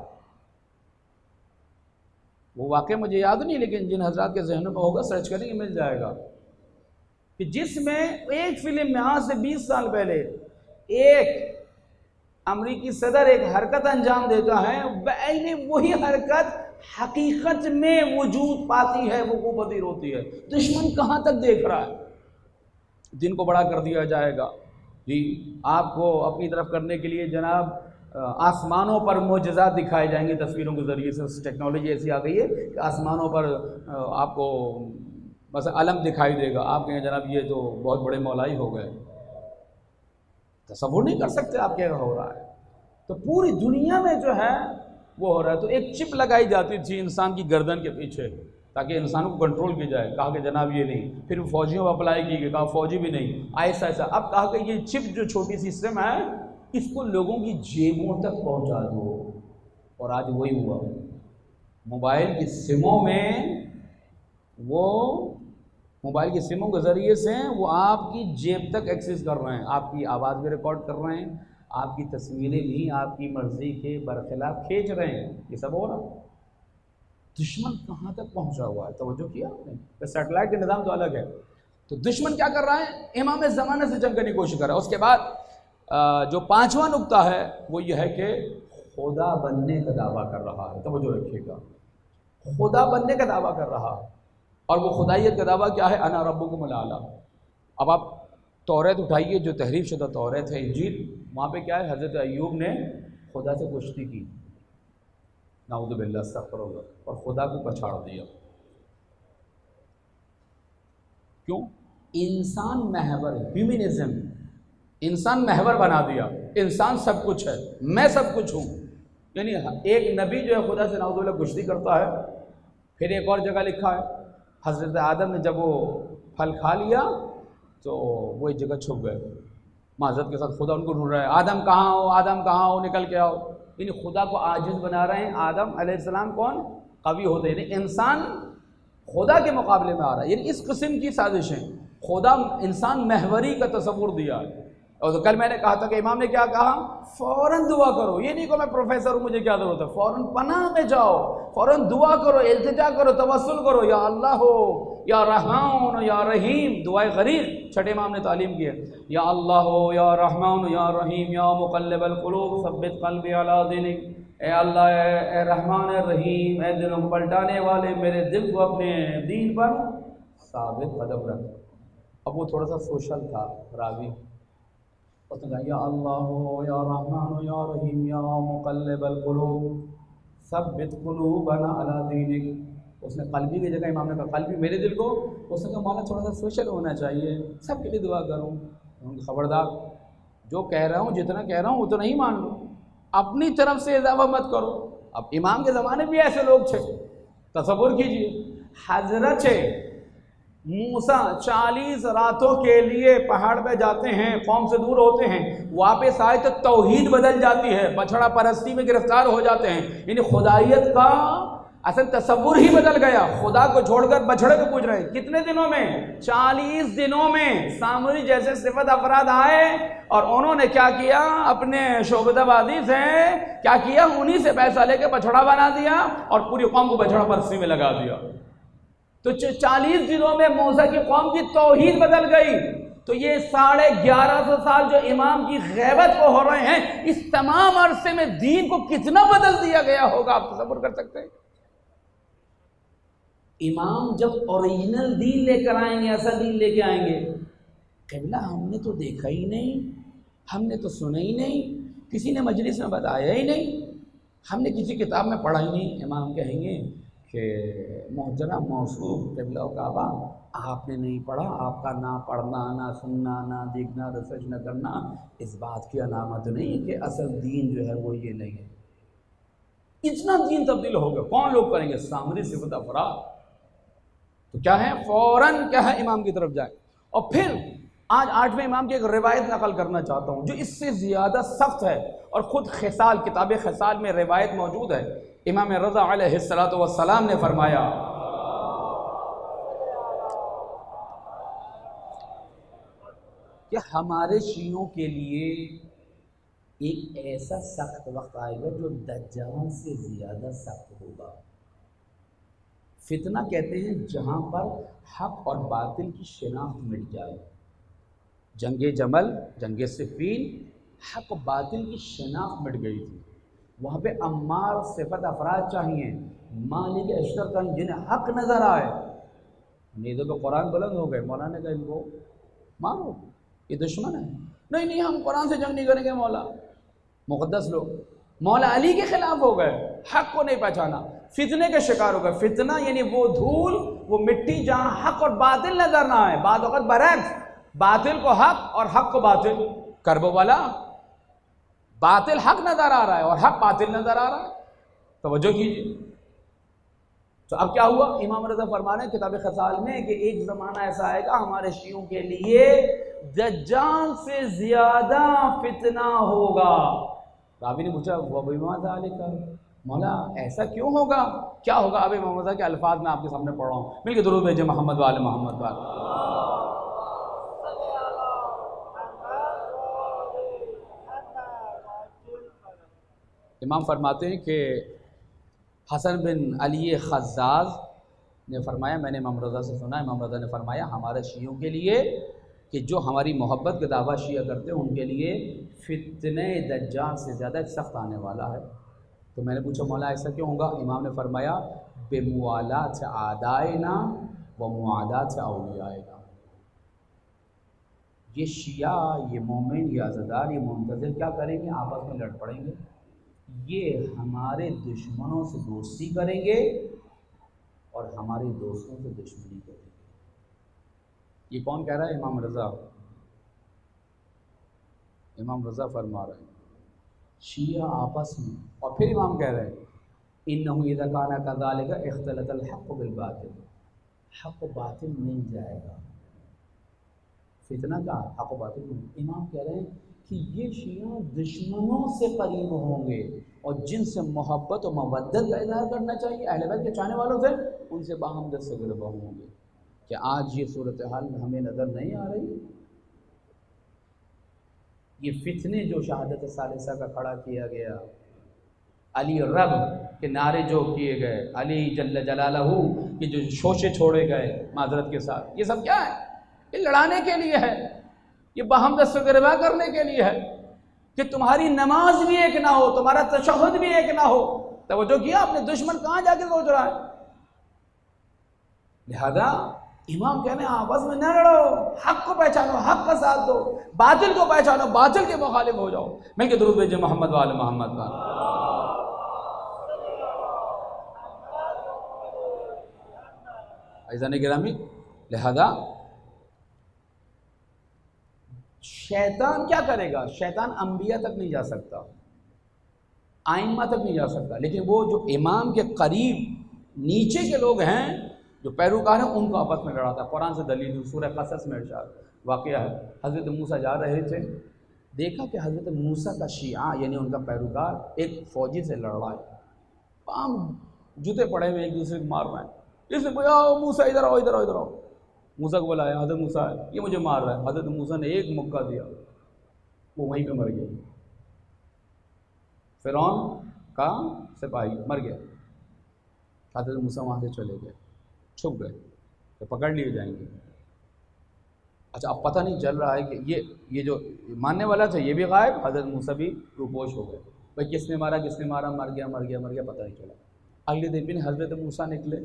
وہ واقعہ مجھے یاد نہیں، لیکن جن حضرات کے ذہنوں میں ہوگا سرچ کریں گے مل جائے گا، کہ جس میں ایک فلم میں آج سے بیس سال پہلے ایک امریکی صدر ایک حرکت انجام دیتا ہے، بعین وہی حرکت حقیقت میں وجود پاتی ہے، وہ پذیر ہوتی ہے۔ دشمن کہاں تک دیکھ رہا ہے؟ دن کو بڑا کر دیا جائے گا، جی آپ کو اپنی طرف کرنے کے لیے جناب آسمانوں پر معجزات دکھائے جائیں گے تصویروں کے ذریعے سے. ٹیکنالوجی ایسی آ گئی ہے کہ آسمانوں پر آپ کو بس علم دکھائی دے گا. آپ کہیں جناب یہ تو بہت بڑے مولائی ہو گئے, تصور نہیں کر سکتے آپ کیا ہو رہا ہے. تو پوری دنیا میں جو ہے وہ ہو رہا ہے. تو ایک چپ لگائی جاتی تھی انسان کی گردن کے پیچھے تاکہ انسانوں کو کنٹرول کی جائے. کہا کہ جناب یہ نہیں. پھر فوجیوں کو اپلائی کی گئی, کہا فوجی بھی نہیں. ایسا ایسا اب کہا کہ یہ چپ جو چھوٹی سی سسٹم ہے اس کو لوگوں کی جیبوں تک پہنچا دو. اور آج وہی ہوا. موبائل کی سموں میں وہ موبائل کی سموں کے ذریعے سے وہ آپ کی جیب تک ایکسیس کر رہے ہیں. آپ کی آواز بھی ریکارڈ کر رہے ہیں, آپ کی تصویریں بھی آپ کی مرضی کے برخلاف کھینچ رہے ہیں. یہ سب ہو رہا. دشمن کہاں تک پہنچا ہوا ہے, توجہ کیا آپ نے؟ سیٹلائٹ کے نظام تو الگ ہے. تو دشمن کیا کر رہا ہے؟ امام زمانے سے جنگ کرنے کی کوشش کر رہا ہے. اس کے بعد جو پانچواں نقطہ ہے وہ یہ ہے کہ خدا بننے کا دعویٰ کر رہا ہے. توجہ رکھیے گا, خدا بننے کا دعویٰ کر رہا ہے. اور وہ خدائیت کا دعویٰ کیا ہے؟ انا ربکم الاعلی. اب آپ توریت اٹھائیے, جو تحریف شدہ توریت ہے, انجیل, وہاں پہ کیا ہے؟ حضرت ایوب نے خدا سے کشتی کی, نعوذ باللہ استغفر اللہ, اور خدا کو پچھاڑ دیا. کیوں؟ انسان محور, ہیومنزم, انسان محور بنا دیا. انسان سب کچھ ہے, میں سب کچھ ہوں. یعنی ایک نبی جو ہے خدا سے نعوذ باللہ کشتی کرتا ہے. پھر ایک اور جگہ لکھا ہے حضرت آدم نے جب وہ پھل کھا لیا تو وہ ایک جگہ چھپ گئے. معذرت کے ساتھ خدا ان کو ڈھونڈ رہا ہے, آدم کہاں ہو, آدم کہاں ہو, نکل کے آؤ. یعنی خدا کو عاجز بنا رہے ہیں. آدم علیہ السلام کون؟ قوی ہوتے ہیں. یعنی انسان خدا کے مقابلے میں آ رہا ہے. یعنی اس قسم کی سازشیں. خدا انسان محوری کا تصور دیا ہے. اور تو کل میں نے کہا تھا کہ امام نے کیا کہا؟ فوراً دعا کرو. یہ نہیں کہ میں پروفیسر ہوں مجھے کیا ضرورت ہے. فوراً پناہ میں جاؤ, فوراً دعا کرو, التجا کرو, توسل کرو. یا اللہ ہو, یا رحمان, یا رحیم. دعائے غریب چھٹے امام نے تعلیم کی ہے. یا اللہ ہو, یا رحمان, یا رحیم, یا مقلب القلوب ثبت قلبی علی دینک. اے اللہ, اے, اے رحمان, اے رحیم, اے دلوں پلٹانے والے, میرے دل کو اپنے دین پر ثابت قدم رکھ. اب وہ تھوڑا سا سوشل تھا راوی. اس نے کہا یا اللہ, یا رحمان, یا رحیم, یا مقلب القلوب ثبت قلوبنا علی دینک. اس نے قلبی کی جگہ امام نے کہا قلبی میرے دل کو. اس نے کہا مولانا تھوڑا سا سوشل ہونا چاہیے, سب کے لیے دعا کروں. خبردار, جو کہہ رہا ہوں جتنا کہہ رہا ہوں اتنا ہی مان لو, اپنی طرف سے اضافہ مت کرو. اب امام کے زمانے بھی ایسے لوگ تھے, تصور کیجئے. حضرت موسیٰ چالیس راتوں کے لیے پہاڑ پہ جاتے ہیں, قوم سے دور ہوتے ہیں, واپس آئے تو توحید بدل جاتی ہے, بچڑا پرستی میں گرفتار ہو جاتے ہیں. یعنی خدائیت کا اصل تصور ہی بدل گیا. خدا کو چھوڑ کر بچڑے کو پوچھ رہے ہیں. کتنے دنوں میں؟ چالیس دنوں میں. سامری جیسے صفت افراد آئے اور انہوں نے کیا کیا؟ اپنے شعبہ بازی سے کیا کیا؟ انہی سے پیسہ لے کے بچڑا بنا دیا اور پوری قوم کو بچڑا پرستی میں لگا دیا. تو چالیس دنوں میں موسیٰ کی قوم کی توحید بدل گئی. تو یہ ساڑھے گیارہ سو سال جو امام کی غیبت کو ہو رہے ہیں, اس تمام عرصے میں دین کو کتنا بدل دیا گیا ہوگا, آپ تصور کر سکتے ہیں؟ امام جب اوریجنل دین لے کر آئیں گے, ایسا دین لے کے آئیں گے, قبلہ ہم نے تو دیکھا ہی نہیں, ہم نے تو سنا ہی نہیں, کسی نے مجلس میں بتایا ہی نہیں, ہم نے کسی کتاب میں پڑھا ہی نہیں. امام کہیں گے کہ محترم موصوف قبلہ و کعبہ آپ نے نہیں پڑھا, آپ کا نہ پڑھنا, نہ سننا, نہ دیکھنا, ریسرچ نہ کرنا اس بات کی علامت نہیں کہ اصل دین جو ہے وہ یہ نہیں ہے. اتنا دین تبدیل ہو گیا, کون لوگ کریں گے؟ سامری صفت افراد. تو کیا ہے؟ فوراً کیا ہے؟ امام کی طرف جائیں. اور پھر آج آٹھویں امام کی ایک روایت نقل کرنا چاہتا ہوں جو اس سے زیادہ سخت ہے, اور خود خصال, کتاب خصال میں روایت موجود ہے. امام رضا علیہ السلام نے فرمایا کہ ہمارے شیعوں کے لیے ایک ایسا سخت وقت آئے گا جو دجال سے زیادہ سخت ہوگا. فتنہ کہتے ہیں جہاں پر حق اور باطل کی شناخت مٹ جائے. جنگ جمل, جنگ صفین, حق و باطل کی شناخت مٹ گئی تھی. وہاں پہ امار صفت افراد چاہیے, مالک اشتر چاہیے, جنہیں حق نظر آئے. نیزوں پہ قرآن بلند ہو گئے, مولانا نے کہا ان کو مارو, یہ دشمن ہے. نہیں نہیں ہم قرآن سے جنگ نہیں کریں گے مولا. مقدس لوگ مولا علی کے خلاف ہو گئے، حق کو نہیں پہچانا، فتنے کے شکار ہو گئے. فتنہ یعنی وہ دھول، وہ مٹی جہاں حق اور باطل نظر نہ آئے. بعض اوقات برعکس، باطل کو حق اور حق کو باطل. کربو والا باطل حق نظر آ رہا ہے اور حق باطل نظر آ رہا ہے. توجہ کیجیے. تو اب کیا ہوا؟ امام رضا فرما رہے ہیں کتاب خصال میں کہ ایک زمانہ ایسا آئے گا ہمارے شیعوں کے لیے دجال سے زیادہ فتنہ ہوگا. راوی نے پوچھا وَبِمَا ذَلِكَ، مولا ایسا کیوں ہوگا، کیا ہوگا؟ اب امام رضا کے الفاظ میں آپ کے سامنے پڑھ رہا ہوں. مل کے درود بھیجے محمد وآل محمد وآل. امام فرماتے ہیں کہ حسن بن علی خزاز نے فرمایا، میں نے امام رضا سے سنا، امام رضا نے فرمایا ہمارے شیعوں کے لیے کہ جو ہماری محبت کے دعویٰ شیعہ کرتے ہیں ان کے لیے فتنہ دجال سے زیادہ سخت آنے والا ہے. تو میں نے پوچھا مولا ایسا کیوں ہوگا؟ امام نے فرمایا بموالات اعدائنا و معادات اولیائنا. یہ شیعہ، یہ مومن، یہ عزادار، یہ منتظر کیا کریں گے؟ آپس میں لڑ پڑیں گے. یہ ہمارے دشمنوں سے دوستی کریں گے اور ہمارے دوستوں سے دشمنی کریں گے. یہ کون کہہ رہا ہے؟ امام رضا. امام رضا فرما رہے ہیں شیعہ آپس میں. اور پھر امام کہہ رہے ہیں انہم اذا کان کذالک اختلط الحق بالباطل، حق و باطل مل جائے گا. فتنہ کا حق و باطل مل. امام کہہ رہے ہیں کہ یہ شیعہ دشمنوں سے قریب ہوں گے اور جن سے محبت و مودت کا اظہار کرنا چاہیے، اہل بیت کے چاہنے والوں سے، ان سے باہم دست سے گربہ ہوں گے. کہ آج یہ صورتحال ہمیں نظر نہیں آ رہی؟ یہ فتنے جو شہادت ثالثہ کا کھڑا کیا گیا، علی رب کے نعرے جو کیے گئے، علی جل جلالہ کے جو شوشے چھوڑے گئے معذرت کے ساتھ، یہ سب کیا ہے؟ یہ لڑانے کے لیے ہے، یہ باہم دست گربہ کرنے کے لیے ہے کہ تمہاری نماز بھی ایک نہ ہو، تمہارا تشہد بھی ایک نہ ہو. توجہ کیا؟ اپنے دشمن کہاں جا کے سوچ رہا ہے. لہذا امام کہنے ہیں آپس میں نہ لڑو، حق کو پہچانو، حق کا ساتھ دو، باطل کو پہچانو، باطل کے مخالف ہو جاؤ. مل کے درود بھیجے محمد وآل محمد وآل. عزیزان گرامی، لہذا شیطان کیا کرے گا؟ شیطان انبیاء تک نہیں جا سکتا، آئمہ تک نہیں جا سکتا، لیکن وہ جو امام کے قریب نیچے کے لوگ ہیں، جو پیروکار ہیں، ان کو آپس میں لڑاتا ہے. قرآن سے دلیل سورہ قصص میں ارشاد واقعہ ہے. حضرت موسیٰ جا رہے تھے، دیکھا کہ حضرت موسیٰ کا شیعہ یعنی ان کا پیروکار ایک فوجی سے لڑ رہا ہے، پام جوتے پڑے ہوئے ایک دوسرے کو مار رہے ہیں. اس نے بولا موسیٰ ادھر آؤ، ادھر آؤ، ادھر آؤ. موسیٰ کو بلایا، حضرت موسیٰ یہ مجھے مار رہا ہے. حضرت موسیٰ نے ایک مکہ دیا، وہ وہیں پہ مر گیا. فرعون کا سپاہی مر گیا. حضرت موسیٰ وہاں سے چلے گئے، چھپ گئے کہ پکڑ لیے جائیں گے. اچھا اب پتہ نہیں چل رہا ہے کہ یہ یہ جو ماننے والا تھا یہ بھی غائب، حضرت موسیٰ بھی روپوش ہو گئے. بھائی کس نے مارا کس نے مارا، مر گیا مر گیا مر گیا پتہ نہیں چلا. اگلے دن بھی حضرت موسیٰ نکلے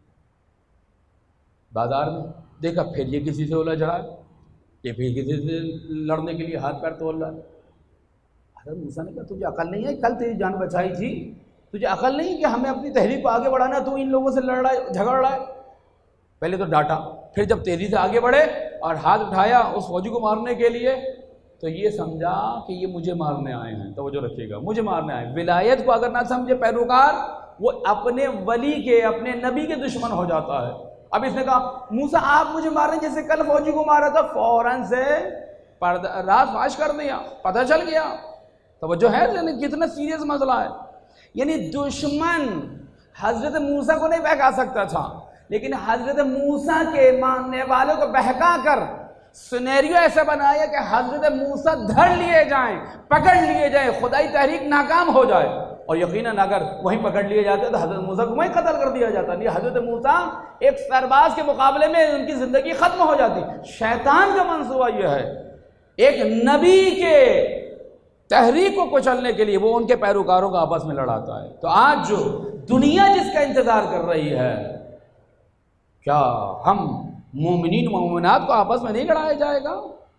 بازار میں، دیکھا پھر یہ کسی سے الجھ رہا ہے، یہ پھر کسی سے لڑنے کے لیے ہاتھ پیر تول رہا ہے. حضرت موسیٰ نے کہا تجھے عقل نہیں ہے؟ کل تیری جان بچائی تھی، تجھے عقل نہیں کہ ہمیں اپنی تحریک کو آگے بڑھانا، تو ان لوگوں سے لڑ رہا ہے، جھگڑ رہا ہے. پہلے تو ڈانٹا، پھر جب تیزی سے آگے بڑھے اور ہاتھ اٹھایا اس فوجی کو مارنے کے لیے، تو یہ سمجھا کہ یہ مجھے مارنے آئے ہیں. توجہ رکھیے گا، مجھے مارنے آئے ہیں. ولایت کو اگر نہ سمجھے پیروکار، وہ اپنے ولی کے، اپنے نبی کے دشمن ہو جاتا ہے. اب اس نے کہا موسیٰ آپ مجھے مار رہے ہیں جیسے کل فوجی کو مارا تھا، فوراً سے پردہ راز فاش کر دیا، پتہ چل گیا. توجہ ہے کتنا سیریس مسئلہ ہے. یعنی دشمن حضرت موسیٰ کو نہیں بہکا سکتا تھا، لیکن حضرت موسیٰ کے ماننے والوں کو بہکا کر سینیریو ایسا بنایا کہ حضرت موسیٰ دھر لیے جائیں، پکڑ لیے جائیں، خدائی تحریک ناکام ہو جائے. اور یقیناً اگر وہیں پکڑ لیے جاتے تو حضرت موسیٰ کو وہیں قتل کر دیا جاتا. نہیں، حضرت موسیٰ ایک سرباز کے مقابلے میں ان کی زندگی ختم ہو جاتی. شیطان کا منصوبہ یہ ہے ایک نبی کے تحریک کو کچلنے کے لیے وہ ان کے پیروکاروں کو آپس میں لڑاتا ہے. تو آج جو دنیا جس کا انتظار کر رہی ہے، کیا ہم مومنین مومنات کو آپس میں نہیں لڑایا جائے گا؟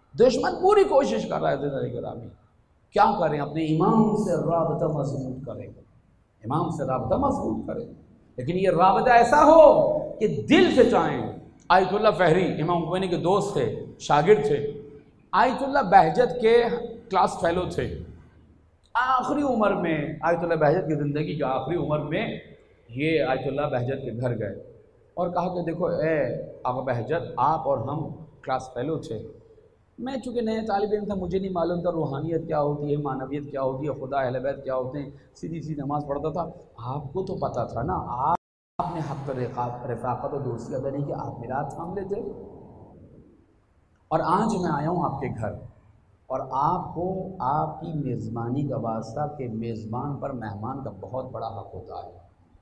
दुश्मन पूरी कोशिश कर रहा है ज़िंदगी ग्रामी, क्या करें, अपने इमाम से राबता मजबूत करें, इमाम से राबता मजबूत करें, लेकिन ये राबता ऐसा हो कि दिल से चाहें। आयतुल्लाह फहरी इमाम खुमैनी के दोस्त थे, शागिर्द थे, आयतुल्लाह बहजत के क्लास फेलो थे। आखिरी उम्र में आयतुल्लाह बहजत की ज़िंदगी के आखिरी उम्र में ये आयतुल्लाह बहजत के घर गए और कहा कि देखो ए आका बहजत, आप और हम क्लास फेलो थे, मैं चूँकि नया तालिब इल्म था, मुझे नहीं मालूम था रूहानियत क्या होती है, मानवियत क्या होती है, खुदा अहले बैत क्या होते हैं, सीधी सी नमाज़ पढ़ता था। आपको तो पता था ना, आप आपने हक़ पर रफ़ाक़त और दोस्ती अदा नहीं कि आप मेरा हाथ थाम लेते। और आज मैं आया हूँ आपके घर और आपको आपकी मेज़बानी का वास्ता कि मेज़बान पर मेहमान का बहुत बड़ा हक़ होता है।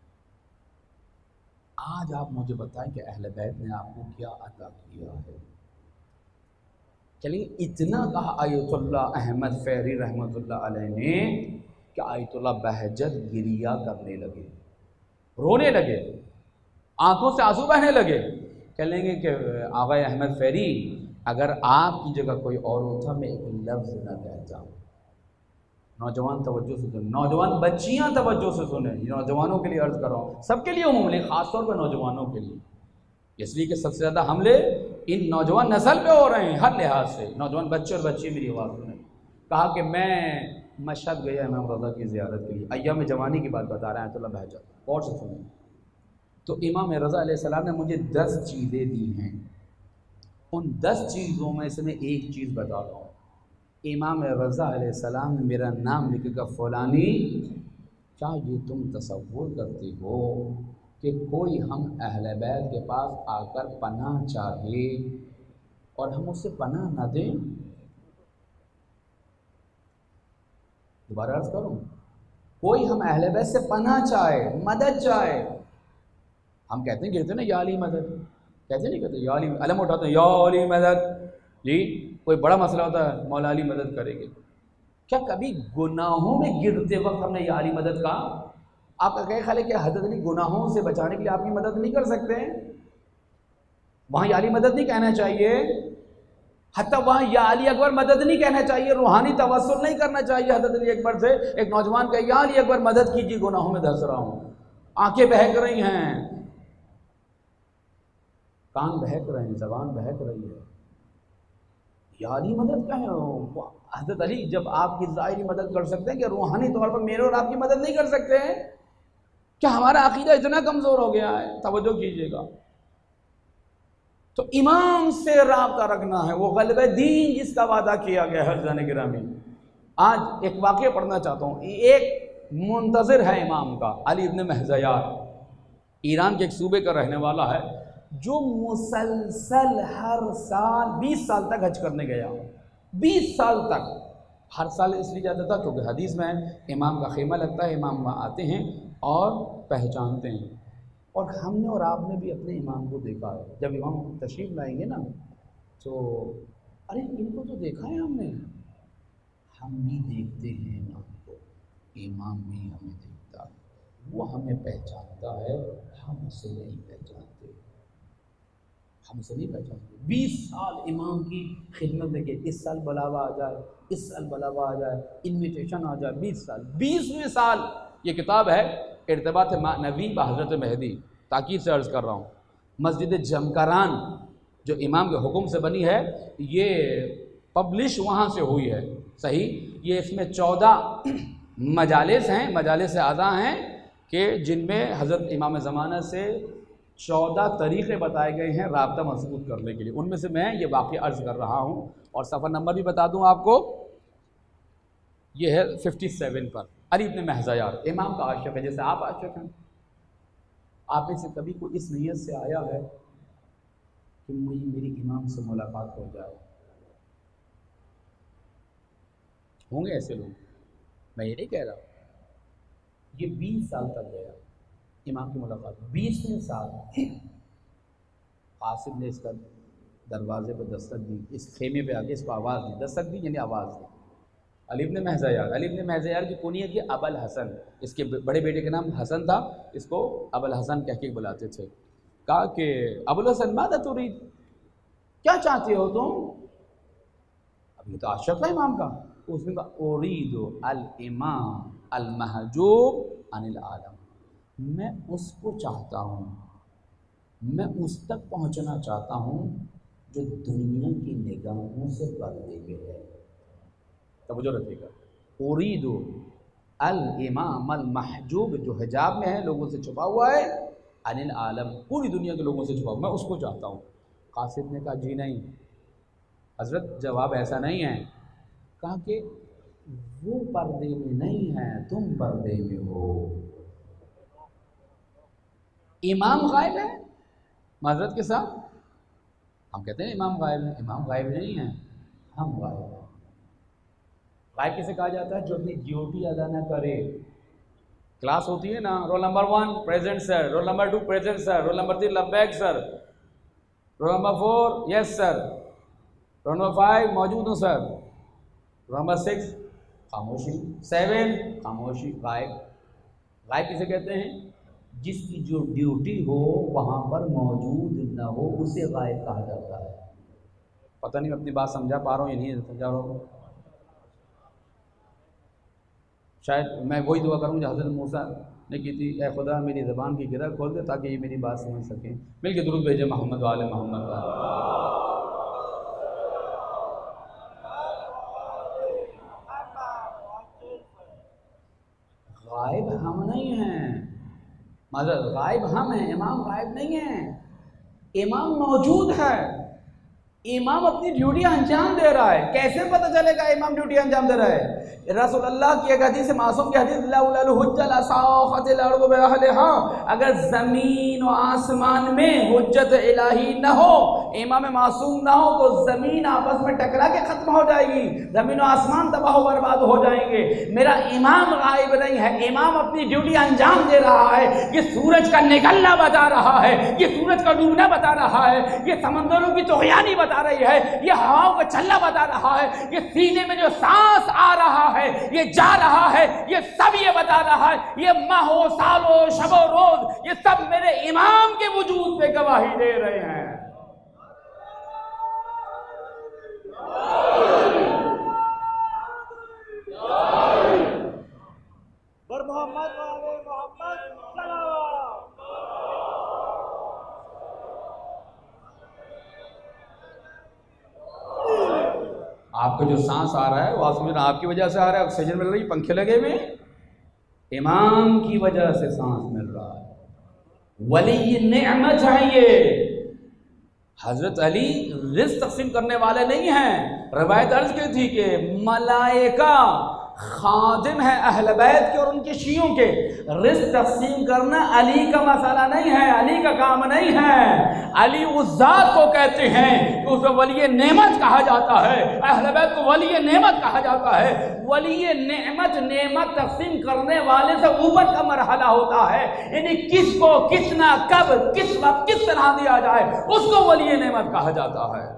आज आप मुझे बताएं कि अहले बैत ने आपको क्या अता किया है। चलिए, इतना कहा आयतुल्लाह अहमद फहरी रहमतुल्लाह अलैह ने कि आयतुल्लाह बहजत गिरिया करने लगे, रोने लगे, आंखों से आंसू बहने लगे। कहेंगे कि आगा अहमद फहरी, अगर आपकी जगह कोई और होता मैं एक लफ्ज़ ना कहता। नौजवान तवज्जो से सुने, नौजवान बच्चियां तवज्जो से सुने, नौजवानों के लिए अर्ज़ कर रहा हूँ, सबके लिए उम्र, ख़ास तौर पर नौजवानों के लिए, इसलिए कि सबसे ज़्यादा हमले इन नौजवान नस्ल पे हो रहे हैं हर लिहाज से। नौजवान बच्चे और बच्ची मेरी आवाज़ सुने। कहा कि मैं मशहद गया इमाम रज़ा की ज़ियारत के लिए, अय्याम जवानी की बात बता रहे हैं आयतुल्लाह बहजत, और से सुने। तो इमाम रज़ा अलैहिस्सलाम ने मुझे दस चीज़ें दी हैं, उन दस चीज़ों में से मैं एक चीज़ बता रहा हूँ। इमाम रज़ा अलैहिस्सलाम ने मेरा नाम लिखेगा फ़लानी। क्या ये तुम तसव्वुर करते हो कि कोई हम अहले बैत के पास आकर पनाह चाहे और हम उससे पनाह ना दें? दोबारा अर्ज़ करूं, कोई हम अहले बैत से पनाह चाहे, मदद चाहे, हम कहते हैं कहते हैं ना या अली मदद, कहते नहीं कहते या अली, अलम उठाते हैं या अली मदद जी, कोई बड़ा मसला होता है मौला अली मदद करेंगे। क्या कभी गुनाहों में गिरते वक्त हमने या अली मदद कहा? आपका क्या ख्याल है कि हज़रत अली गुनाहों से बचाने के लिए आपकी मदद नहीं कर सकते? वहाँ या अली मदद नहीं कहना चाहिए, हत्ता वहाँ या अली अकबर मदद नहीं कहना चाहिए, रूहानी तवस्सुल नहीं करना चाहिए हज़रत अली अकबर से। एक नौजवान का या अली अकबर मदद कीजिए, गुनाहों में धंस रहा हूँ, आंखें बहक रही हैं, कान बहक रहे हैं, ज़बान बहक रही है, या अली मदद कहें। हज़रत अली जब आपकी ज़ाहिरी मदद कर सकते हैं, कि रूहानी तौर पर मेरे और आपकी मदद नहीं कर सकते हैं? क्या हमारा अकीदा इतना कमज़ोर हो गया है? तवज्जो कीजिएगा। तो इमाम से राब्ता रखना है, वो ग़लबे दीन जिसका वादा किया गया है। हज़रत गिरामी, आज एक वाक़या पढ़ना चाहता हूँ। एक मुंतज़िर है इमाम का, अली इब्न महज़यार, ईरान के एक सूबे का रहने वाला है, जो मुसलसल हर साल बीस साल तक हज करने गया। बीस साल तक, हर साल इसलिए जाता था क्योंकि हदीस में इमाम का खेमा लगता है, इमाम वहाँ आते हैं और पहचानते हैं। और हमने और आपने भी अपने इमाम को देखा है, जब इमाम तशरीफ़ लाएंगे ना तो अरे इनको तो देखा है हमने, हम भी देखते हैं इमाम को, इमाम भी हमें देखता है, वो हमें पहचानता है, हम उसे नहीं पहचानते, हम उसे नहीं पहचानते। बीस साल इमाम की खिदमत देखे, इस साल बुलावा आ जाए, इस साल बुलावा आ जाए, इन्विटेशन आ जाए, बीस साल, बीसवें साल ये किताब है इर्तिबात नबी ब हज़रत मेहदी, ताकीद से अर्ज़ कर रहा हूँ, मस्जिद जमकरान जो इमाम के हुक्म से बनी है, ये पब्लिश वहाँ से हुई है, सही। ये इसमें चौदह मजालिस हैं, मजालिस आज़ा हैं कि जिनमें हज़रत इमाम ज़माना से चौदह तरीक़े बताए गए हैं राब्ता मज़बूत करने के लिए। उनमें से मैं ये वाक़या अर्ज़ कर रहा हूँ, और सफ़र नंबर भी बता दूँ आपको, ये है सत्तावन पर। अली इब्न महज़यार इमाम का आशिक़ है, जैसे आप आशिक़ हैं। आप में से कभी को इस नीयत से आया है कि मुझे मेरी इमाम से मुलाकात हो जाए? होंगे ऐसे लोग, मैं ये नहीं कह रहा। ये बीस साल तक गया इमाम की मुलाकात। बीसवें साल कासिम ने इसका दरवाजे पर दस्तक दी, इस खेमे पे आके इसको आवाज़ दी, दस्तक दी यानी आवाज़ दी। अली इब्न महज़यार, अली इब्न महज़यार की कुनियत की अबुल हसन, इसके बड़े बेटे का नाम हसन था, इसको अबुल हसन कह के बुलाते थे। कहा कि अबुल हसन मादा तुरीद, क्या चाहते हो तुम? یہ تو عاشق تھا امام کا، اس نے کہا ارید الامام المحجوب عن العالم، میں اس کو چاہتا ہوں، میں اس تک پہنچنا چاہتا ہوں جو دنیا کی نگاہوں سے پردے پہ ہے۔ توجہ رکھیے گا، ارید الامام المحجوب، جو حجاب میں ہے، لوگوں سے چھپا ہوا ہے، عن العالم، پوری دنیا کے لوگوں سے چھپا ہوا، میں اس کو چاہتا ہوں۔ قاصد نے کہا جی نہیں حضرت، جواب ایسا نہیں ہے، کہا کہ وہ پردے میں نہیں ہے، تم پردے میں ہو۔ امام غائب ہے معذرت کے ساتھ، ہم کہتے ہیں امام غائب ہے، امام غائب نہیں ہے، ہم غائب ہیں۔ غائب کسے کہا جاتا ہے؟ جو اپنی ڈیوٹی ادا نہ کرے۔ کلاس ہوتی ہے نا، roll number one present sir, roll number two present sir, roll number three لبیک sir, roll number four yes sir, roll number five موجود ہوں سر، رول نمبر سکس خاموشی، سیون خاموشی۔ غائب، غائب کسے کہتے ہیں؟ جس کی جو ڈیوٹی ہو وہاں پر موجود نہ ہو، اسے غائب کہا جاتا ہے۔ پتہ نہیں اپنی بات سمجھا پا رہا ہوں یا نہیں سمجھا رہا ہوں، شاید میں وہی دعا کروں جو حضرت موسیٰ نے کی تھی، اے خدا میری زبان کی گرہ کھول دے تاکہ یہ میری بات سمجھ سکیں۔ مل کے درود بھیجے محمد و آل محمد۔ غائب ہم نہیں ہیں، معذرت غائب ہم ہیں، امام غائب نہیں ہیں، امام موجود ہے، امام اپنی ڈیوٹی انجام دے رہا ہے۔ کیسے پتہ چلے گا امام ڈیوٹی انجام دے رہا ہے؟ رسول اللہ کی ایک حدیث معصوم کی حدیث، لولا الحجۃ لصاخت الارض باہلھا، اگر زمین و آسمان میں حجت الہی نہ ہو، امام معصوم نہ ہو تو زمین آپس میں ٹکرا کے ختم ہو جائے گی، زمین و آسمان تباہ و برباد ہو جائیں گے۔ میرا امام غائب نہیں ہے، امام اپنی ڈیوٹی انجام دے رہا ہے۔ یہ سورج کا نکلنا بتا رہا ہے، یہ سورج کا ڈوبنا بتا رہا ہے، یہ سمندروں کی طغیانی بتا رہی ہے، یہ ہواؤں کا چلنا بتا رہا ہے، یہ سینے میں جو سانس آ رہا ہے، یہ جا رہا ہے، یہ سب یہ بتا رہا ہے، یہ ماہ و سال و شب و روز، یہ سب میرے امام کے وجود پہ گواہی دے رہے ہیں۔ بر محمد والے محمد صلوات۔ آپ کا جو سانس آ رہا ہے وہ آسمان آپ کی وجہ سے آ رہا ہے، آکسیجن مل رہی، پنکھے لگے ہوئے، امام کی وجہ سے سانس مل رہا ہے۔ ولی نعمت ہے یہ، حضرت علی رزق تقسیم کرنے والے نہیں ہیں۔ روایت عرض کی تھی کہ ملائکہ خادم ہے اہل بیت کے اور ان کے شیعوں کے، رزق تقسیم کرنا علی کا مسئلہ نہیں ہے، علی کا کام نہیں ہے۔ علی اس ذات کو کہتے ہیں کہ اسے ولی نعمت کہا جاتا ہے، اہل بیت کو ولی نعمت کہا جاتا ہے۔ ولی نعمت نعمت تقسیم کرنے والے سے اوپر کا مرحلہ ہوتا ہے، یعنی کس کو کتنا کب کس وقت کس طرح دیا جائے اس کو ولی نعمت کہا جاتا ہے۔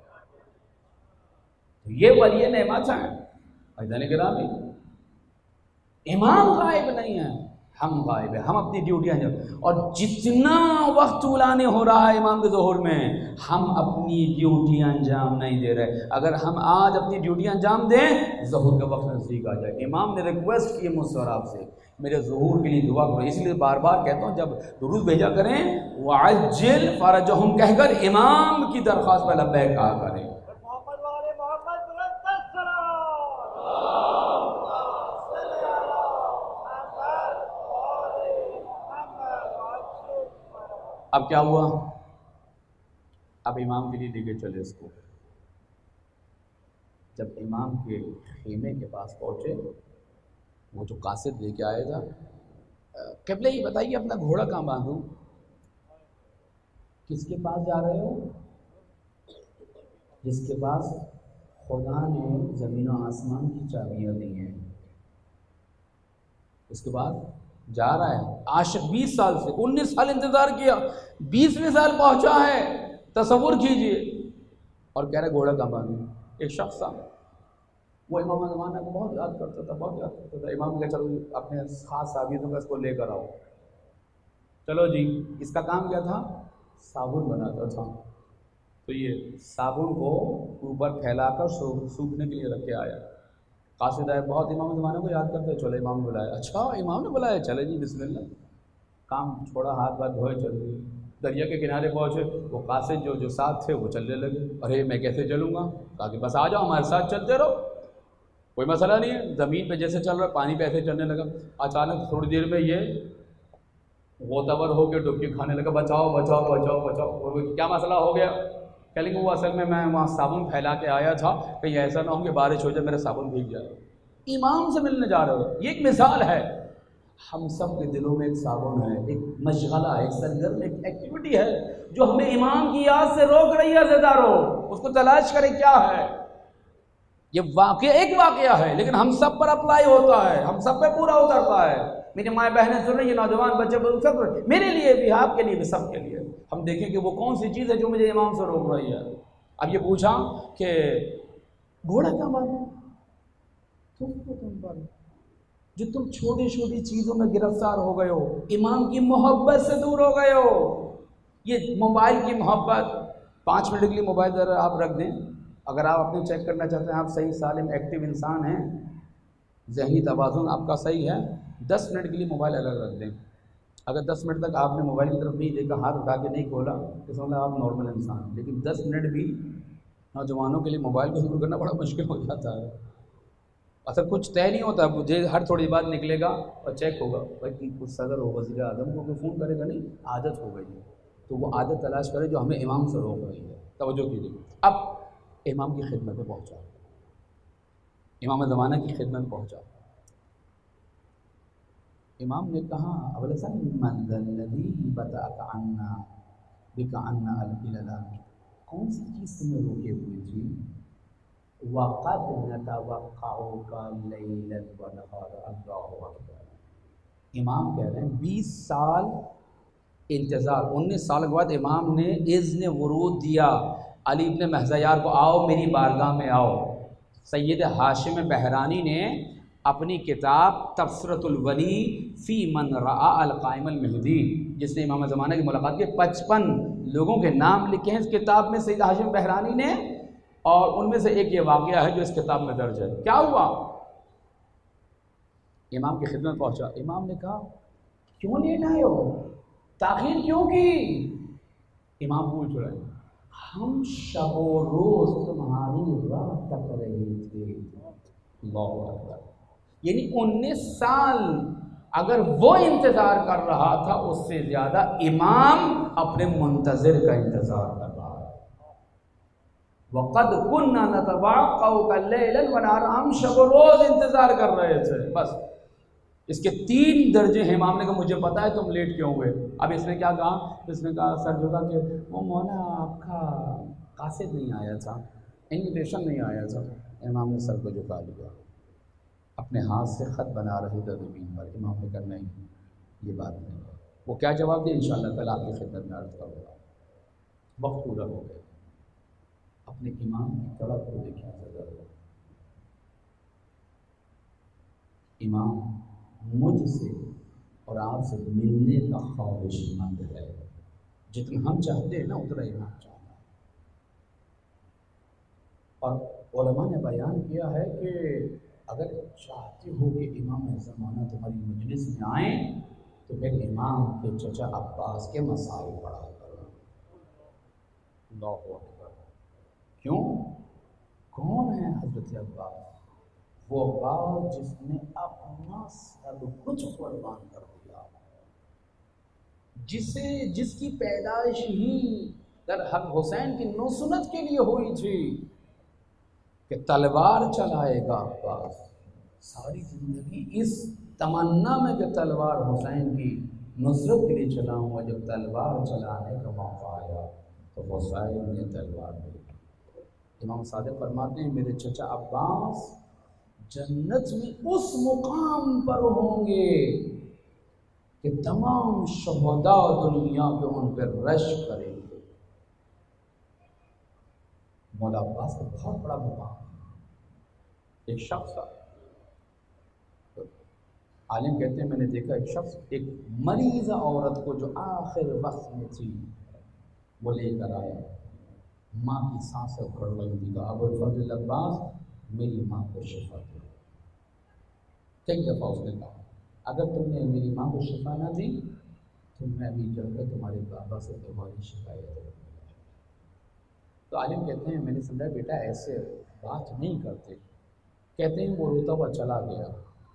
یہ ولی نعمت ہے۔ عزیزان گرامی، امام غائب نہیں ہے، ہم غائب ہیں، ہم اپنی ڈیوٹی انجام، اور جتنا وقت طولانی ہو رہا ہے امام کے ظہور میں، ہم اپنی ڈیوٹی انجام نہیں دے رہے۔ اگر ہم آج اپنی ڈیوٹی انجام دیں، ظہور کا وقت نزدیک آ جائے۔ امام نے ریکویسٹ کی مجھ سے اور آپ سے، میرے ظہور کے لیے دعا کرو، اس لیے بار بار کہتا ہوں جب درود بھیجا کریں وعجل فرجہم کہہ کر امام کی درخواست پر لبیک کہا کریں۔ محمد والے محمد بلند صلوات۔ اب کیا ہوا؟ اب امام کے لیے لے کے چلے اس کو۔ جب امام کے خیمے کے پاس پہنچے، وہ جو قاصد لے کے آئے گا، قبلہ یہ بتائیے اپنا گھوڑا کہاں باندھوں؟ کس کے پاس جا رہے ہو؟ جس کے پاس خدا نے زمین و آسمان کی چابیاں دی ہیں۔ اس کے بعد جا رہا ہے عاشق، بیس سال سے انیس سال انتظار کیا، بیسویں سال پہنچا ہے، تصور کیجئے، اور کہہ رہے گھوڑا کہاں باندھوں؟ ایک شخص تھا، وہ امام زمانہ کو بہت یاد کرتا تھا، بہت یاد کرتا تھا۔ امام نے کہا چلو اپنے خاص صحابیوں کا اس کو لے کر آؤ۔ چلو جی، اس کا کام کیا تھا؟ صابن بناتا تھا، تو یہ صابن کو اوپر پھیلا کر سوکھنے کے لیے رکھ کے آیا. قاصد آئے, بہت امام زمانے کو یاد کرتے, چلو امام نے بلایا. اچھا امام نے بلایا, چلے جی بسم اللہ. کام چھوڑا, ہاتھ بات دھوئے, چل دیے. دریا کے کنارے پہنچے, وہ قاصد جو جو ساتھ تھے وہ چلنے لگے. ارے میں کیسے چلوں گا؟ کہا کہ بس آ جاؤ ہمارے ساتھ چلتے رہو, کوئی مسئلہ نہیں ہے. زمین پہ جیسے چل رہا ہے پانی پہ ایسے چلنے لگا. اچانک تھوڑی دیر میں یہ غوطہ ور ہو کے ڈبکی کھانے لگا, بچاؤ بچاؤ بچاؤ بچاؤ. کیا مسئلہ ہو گیا؟ کہ لیکن وہ اصل میں میں وہاں صابن پھیلا کے آیا تھا, کہیں ایسا نہ ہو کہ بارش ہو جائے میرا صابن بھیگ جائے. امام سے ملنے جا رہے ہو. یہ ایک مثال ہے. ہم سب کے دلوں میں ایک صابن ہے, ایک مشغلہ ہے, ایک سرگرم, ایک ایکٹیویٹی ہے جو ہمیں امام کی یاد سے روک رہی ہے. زدارو اس کو تلاش کریں کیا ہے. یہ واقعہ ایک واقعہ ہے لیکن ہم سب پر اپلائی ہوتا ہے, ہم سب پہ پورا اترتا ہے. میری مائیں بہنیں سن رہی ہیں, نوجوان بچے سب, میرے لیے بھی, آپ کے لیے بھی, سب کے لیے. ہم دیکھیں کہ وہ کون سی چیز ہے جو مجھے امام سے روک رہی ہے. اب یہ پوچھا کہ گھوڑا کیا بات ہے, تم کو تم پر جو تم چھوٹی چھوٹی چیزوں میں گرفتار ہو گئے ہو, امام کی محبت سے دور ہو گئے ہو. یہ موبائل کی محبت, پانچ منٹ کے لیے موبائل ذرا آپ رکھ دیں. اگر آپ اپنے چیک کرنا چاہتے ہیں آپ صحیح سالم ایکٹیو انسان ہیں, ذہنی توازن آپ کا صحیح ہے, دس منٹ کے لیے موبائل الگ رکھ دیں. اگر دس منٹ تک آپ نے موبائل کی طرف نہیں دیکھا, ہاتھ اٹھا کے نہیں کھولا, تو سمجھ آپ نارمل انسان ہیں. لیکن دس منٹ بھی نوجوانوں کے لیے موبائل کو دور کرنا بڑا مشکل ہو جاتا ہے. اصل کچھ طے نہیں ہوتا, مجھے ہر تھوڑی بات نکلے گا اور چیک ہوگا, بھائی کچھ صدر ہو, وزیر اعظم کو کوئی فون کرے گا نہیں, عادت ہو گئی ہے. تو وہ عادت تلاش کرے جو ہمیں امام سے روک رہی ہے. توجہ کیجیے. اب امام کی خدمت میں پہنچا, امام زمانہ کی خدمت میں پہنچا. امام نے کہا ابوالحسن من ذا الذی بطأک عنا بک عنا البلدا, کون سی چیز تمہیں روکے ہوئی تھی؟ وقد نتوقعک لیلا ونہارا. اللہ اکبر. امام کہہ رہے ہیں بیس سال انتظار, انیس سال کے بعد امام نے اذن ورود دیا علی ابن محزیار کو, آؤ میری بارگاہ میں آؤ. سید ہاشم بحرانی نے اپنی کتاب تبصرۃ الولی فی من رآ القائم المہدی, جس نے امام زمانہ کی ملاقات کے پچپن لوگوں کے نام لکھے ہیں اس کتاب میں سید ہاشم بحرانی نے, اور ان میں سے ایک یہ واقعہ ہے جو اس کتاب میں درج ہے. کیا ہوا؟ امام کی خدمت پہنچا. امام نے کہا کیوں لیٹ آئے ہو, تاخیر کیوں کی؟ امام پوچھ رہے ہیں ہم شب و روز تمہاری راہ تک رہے تھے. اللہ اکبر. یعنی انیس سال اگر وہ انتظار کر رہا تھا, اس سے زیادہ امام اپنے منتظر کا انتظار کر رہا ہے. وَقَدْ كُنَّا نَتَوَقَّعُكَ لَيْلًا وَنَهَارًا, ہم شب و روز انتظار کر رہے تھے. بس اس کے تین درجے ہیں. امام نے کہا مجھے پتا ہے تم لیٹ کیوں ہوئے. اب اس نے کیا کہا؟ اس نے کہا سر جھکا کہ وہ مولا آپ کا قاصد نہیں آیا تھا, انویٹیشن نہیں آیا تھا. امام نے سر کو جھکا لیا, اپنے ہاتھ سے خط بنا رہے تھے زمین پر. امام نے کہا نہیں, یہ بات نہیں ہے. وہ کیا جواب دے انشاءاللہ کل آپ کی خدمت میں عرض کروں گا. وقت پورا ہو گیا. اپنے امام کی طرف کو دیکھیں ضرور. امام مجھ سے اور آپ سے ملنے کا خواہش مند ہے. جتنا ہم چاہتے ہیں نا اتنا امام چاہتا ہے. اور علماء نے بیان کیا ہے کہ اگر چاہتے ہو کہ امام زمانہ تمہاری مجلس میں آئیں تو پھر امام کے چچا عباس کے مسائل پڑھا کرو. اللہ اکبر. کیوں؟ کون ہے حضرت عباس؟ وہ عباس جس نے اپنا سب کچھ قربان کر دیا, جسے جس کی پیدائش ہی در حق حسین کی نصرت کے لیے ہوئی تھی کہ تلوار چلائے گا عباس. ساری زندگی اس تمنا میں کہ تلوار حسین کی نصرت کے لیے چلاؤں گا. جب تلوار چلانے کا موقع آیا تو حسین نے تلوار دی. امام صادق فرماتے ہیں میرے چچا عباس جنت میں اس مقام پر ہوں گے کہ تمام شہداء دنیا پہ ان پہ رش کریں گے. مولا عباس کا بہت بڑا مقام. ایک شخص تھا, عالم کہتے ہیں میں نے دیکھا ایک شخص ایک مریضہ عورت کو جو آخر وقت میں تھی وہ لے کر آیا. ماں کی سانسیں اکھڑ رہی تھی، کہا ابوالفضل عباس میری ماں کو شفا دو۔ کئی دفعہ اس نے کہا اگر تم نے میری ماں کو شفا نہ دی تو میں ابھی چل کر تمہارے بابا سے تمہاری شکایت کروں گا۔ تو عالم کہتے ہیں میں نے سمجھا بیٹا ایسے بات نہیں کرتے، کہتے ہیں وہ روتا ہوا چلا گیا،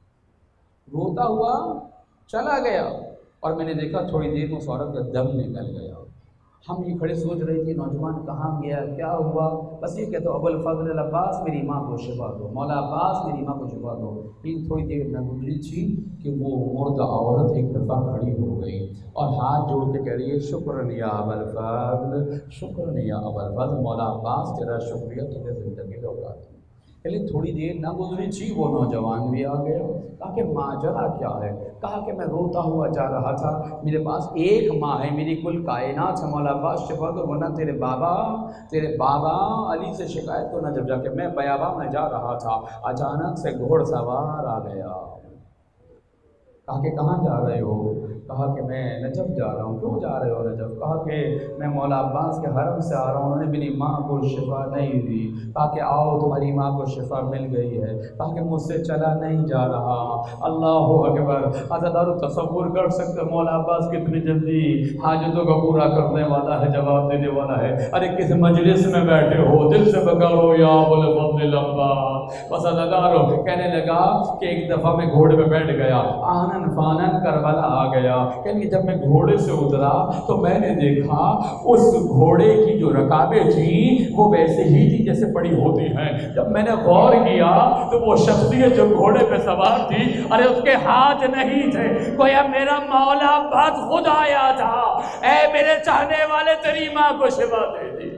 روتا ہوا چلا گیا، اور میں نے دیکھا تھوڑی دیر میں اس عورت کا دم نکل گیا۔ ہم یہ کھڑے سوچ رہے تھے نوجوان کہاں گیا، کیا ہوا، بس یہ کہتا ابوالفضل عباس میری ماں کو شفا دو، مولا عباس میری ماں کو شفا دو۔ لیکن تھوڑی دیر نہ گزری تھی کہ وہ مردہ عورت ایک دفعہ کھڑی ہو گئی اور ہاتھ جوڑ کے کہہ رہی ہے شکرن یا ابوالفضل، شکرن یا ابوالفضل، مولا عباس تیرا شکریہ، تمہیں زندگی لوٹا دی۔ لیکن تھوڑی دیر نہ گزری تھی وہ نوجوان بھی آ گیا، کہا کہ ماجرا کیا ہے، کہا کہ میں روتا ہوا جا رہا تھا، میرے پاس ایک ماں ہے، میری کل کائنات ہے، مولا عباس شفا دو، ورنہ تیرے بابا تیرے بابا علی سے شکایت کو نہ، جب جا کے میں بیاباں میں جا رہا تھا اچانک سے گھوڑ سوار آ گیا۔ کہا کہ کہاں جا رہے ہو، کہا کہ میں نجف جا رہا ہوں۔ کیوں جا رہے ہو نجف، کہا کہ میں مولا عباس کے حرم سے آ رہا ہوں، انہوں نے میری ماں کو شفا نہیں دی، کہا کہ آؤ تمہاری ماں کو شفا مل گئی ہے، کہا کہ مجھ سے چلا نہیں جا رہا۔ اللہ اکبر، عزادارو تصور کر سکتے مولا عباس کتنی جلدی حاجتوں کا پورا کرنے والا ہے، جواب دینے والا ہے۔ ارے کس مجلس میں بیٹھے ہو، دل سے پکارو یا ابوالفضل عباس۔ بس عزادارو کہنے لگا کہ ایک دفعہ میں گھوڑے پہ بیٹھ گیا، آنن فانن کربلا آ گیا، کہ جب میں گھوڑے سے اترا تو میں نے دیکھا اس گھوڑے کی جو رکابیں تھیں وہ ویسے ہی تھی جیسے پڑی ہوتی ہیں۔ جب میں نے غور کیا تو وہ شخصیت جو گھوڑے پہ سوار تھی، ارے اس کے ہاتھ نہیں تھے، گویا میرا مولا عباس خود آیا تھا۔ اے میرے چاہنے والے تیری ماں کو شفا دے دی۔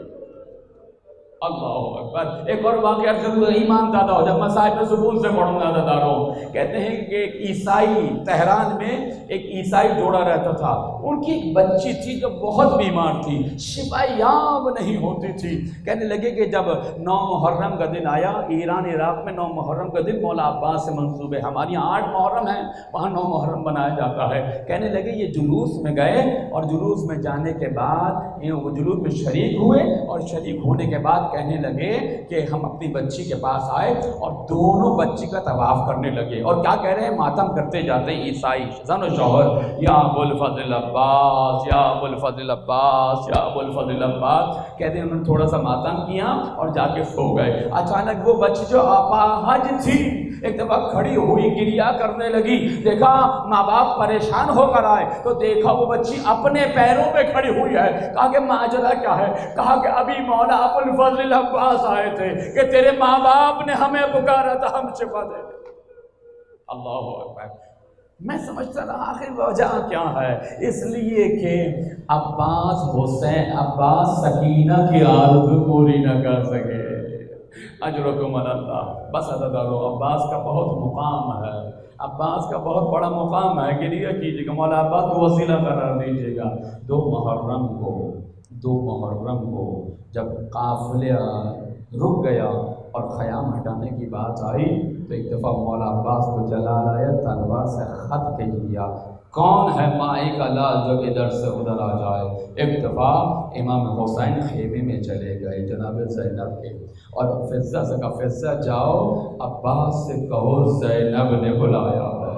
اللہ اکبر۔ ایک اور واقعہ ایمان دادا ہو، جب میں صاحب سکون سے پڑھوں گا داداروں، کہتے ہیں کہ ایک عیسائی تہران میں ایک عیسائی جوڑا رہتا تھا، ان کی ایک بچی تھی جو بہت بیمار تھی، شفا یاب نہیں ہوتی تھی۔ کہنے لگے کہ جب نو محرم کا دن آیا، ایران عراق میں نو محرم کا دن مولا عباس سے منسوب ہے، ہمارے یہاں آٹھ محرم ہے، وہاں نو محرم منایا جاتا ہے۔ کہنے لگے یہ جلوس میں گئے اور جلوس میں جانے کے بعد وہ جلوس میں شریک ہوئے، اور شریک ہونے کے بعد کہنے لگے کہ ہم اپنی بچی کے پاس آئے اور دونوں بچی کا طواف کرنے لگے، اور کیا کہہ رہے ہیں، ماتم کرتے جاتے ہیں عیسائی زن و شوہر، یا ابوالفضل عباس، یا ابوالفضل عباس، یا ابوالفضل عباس، کہتے ہیں انہوں نے تھوڑا سا ماتم کیا اور جا کے سو گئے۔ اچانک وہ بچی جو اپاہج تھی ایک دفعہ کھڑی ہوئی گریا کرنے لگی، دیکھا ماں باپ پریشان ہو کر آئے تو دیکھا وہ بچی اپنے پیروں پہ کھڑی ہوئی ہے۔ کہا کہ ماجرا کیا ہے، کہا کہ ابھی مولا ابوالفضل عباس آئے تھے کہ تیرے ماں باپ نے ہمیں پکارا تھا، ہم شفا دے دیں۔ اللہ اکبر۔ میں سمجھتا رہا آخر وجہ کیا ہے، اس لیے کہ عباس حسین عباس سکینہ کی آرزو پوری نہ کر سکے۔ اجرکم اللہ۔ بس عزادارو عباس کا بہت مقام ہے، عباس کا بہت بڑا مقام ہے، گریہ کیجیے گا، مولا عباس کو وسیلہ قرار دیجیے گا۔ دو محرم کو دو محرم کو جب قافلہ رک گیا اور خیام ہٹانے کی بات آئی تو ایک دفعہ مولا عباس کو جلال آیا، تلوار سے خط کھینچ دیا، کون ہے مائی کا لال جو ادھر سے ادھر آ جائے۔ ایک دفعہ امام حسین خیمے میں چلے گئے جناب زینب کے، اور فضہ سے کہا فضہ جاؤ عباس سے کہو زینب نے بلایا ہے۔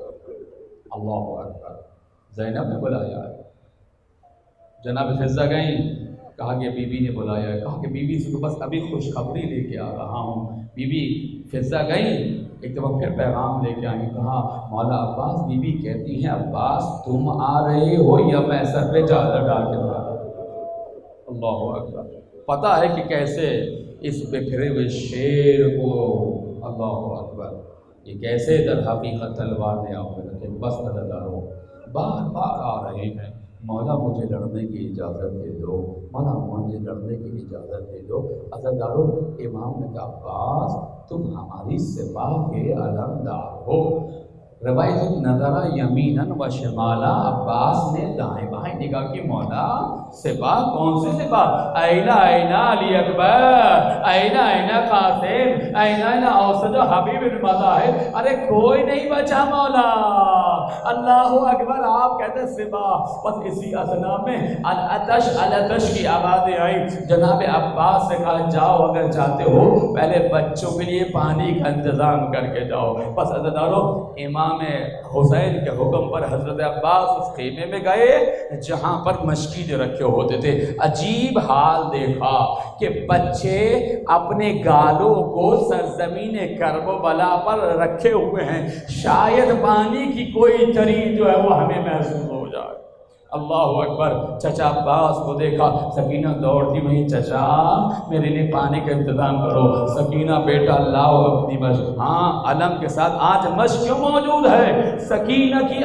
اللہ اکبر، زینب نے بلایا ہے۔ جناب فضہ گئیں، کہا کہ بی بی نے بلایا ہے، کہا کہ بی بی سے تو بس ابھی خوشخبری لے کے آ رہا ہوں۔ بی بی فضہ گئیں، ایک دفعہ پھر پیغام لے کے آئیں، کہا مولا عباس بی بی کہتی ہیں عباس تم آ رہے ہو یا میں سر پہ چادر ڈال کے آ رہا ہوں۔ اللہ اکبر۔ پتہ ہے کہ کیسے اس پہ پھرے ہوئے شیر کو، اللہ اکبر، یہ کیسے در حقیقت تلوار نے آپ میں رکھے۔ بس عزادارو بار بار آ رہے ہیں، مولا مجھے لڑنے کی اجازت دے دو، مولا مجھے لڑنے کی اجازت دے دو۔ عزادارو امام نے کہا عباس تم ہماری سپاہ کے علمدار ہو۔ روایت نظرہ یمیناً و شمالا، عباس نے دائیں بائیں نگاہ کی، مولا سپاہ کون سی سپاہ، اینا اینا علی اکبر، ऐना ऐना कासिम ऐना ऐना औसद हबीब मज़ाहिर, अरे कोई नहीं बचा मौला। अल्लाह अकबर। आप कहते सिबा। बस इसी असना में अल-अतश अल-अतश की आवाज़ें आई। जनाब अब्बास से कहा जाओ अगर चाहते हो पहले बच्चों के लिए पानी का इंतज़ाम करके जाओ। बस अज़दारो इमाम हुसैन के हुक्म पर हज़रत अब्बास उस खेमे में गए जहाँ पर मस्जिद रखे होते थे। अजीब हाल देखा कि बच्चे अपने गालों को सरजमीन करबला पर रखे हुए हैं, शायद पानी की कोई तरी जो है वो हमें महसूस हो जाए। अल्लाह अकबर। चचा अब्बास को देखा, सकीना दौड़ती वहीं, चचा मेरे लिए पानी का इंतज़ाम करो। सकीना बेटा लाओ अपनी मश्क। हाँ अलम के साथ आज मश्क क्यों मौजूद है? सकीना की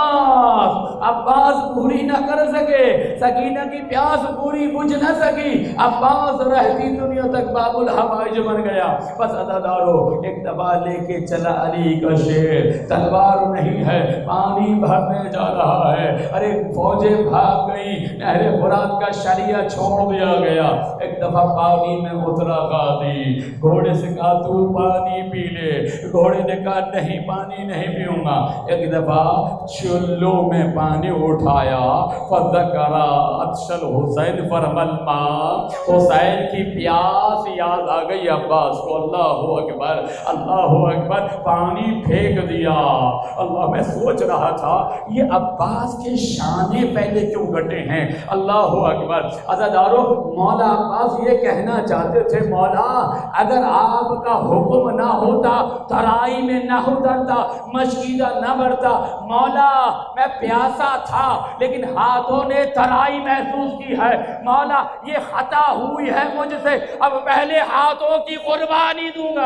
आस अब्बास पूरी न कर सके, सकीना की प्यास पूरी बुझ न सकी। अब्बास रहती दुनिया तक बाबुल हवाइज बन गया। बस अदादारो एक दफा लेके चला अली का शेर, तलवार नहीं है, पानी भरने जा रहा है। अरे फौजें भाग गई, नहरे फुरात का शरिया छोड़ दिया गया। एक दफा पानी में उतरा गाजी, घोड़े से कहा तू पानी पी ले। घोड़े ने कहा नहीं पानी नहीं पीऊंगा। एक दफा चुल्लू में पानी उठाया, फज़करा अत्शल हुसैन फरमल माँ, हुसैन की प्यास याद आ गई अब्बास को। अल्लाह अकबर अल्लाह अकबर। पानी फेंक दिया। अल्लाह मैं सोच रहा था ये अब्बास के शाने पहले क्यों घटे हैं। अल्लाह अकबर। अज़ादारो मौला अब्बास ये कहना चाहते थे मौला अगर आपका हुक्म ना होता तराई में ना उतरता, मस्जिदा ना बढ़ता। मौला मैं प्यासा था लेकिन हाथों ने तराई महसूस की है। मौला ये खता हुई है मुझसे, अब पहले हाथों की कुर्बानी दूंगा।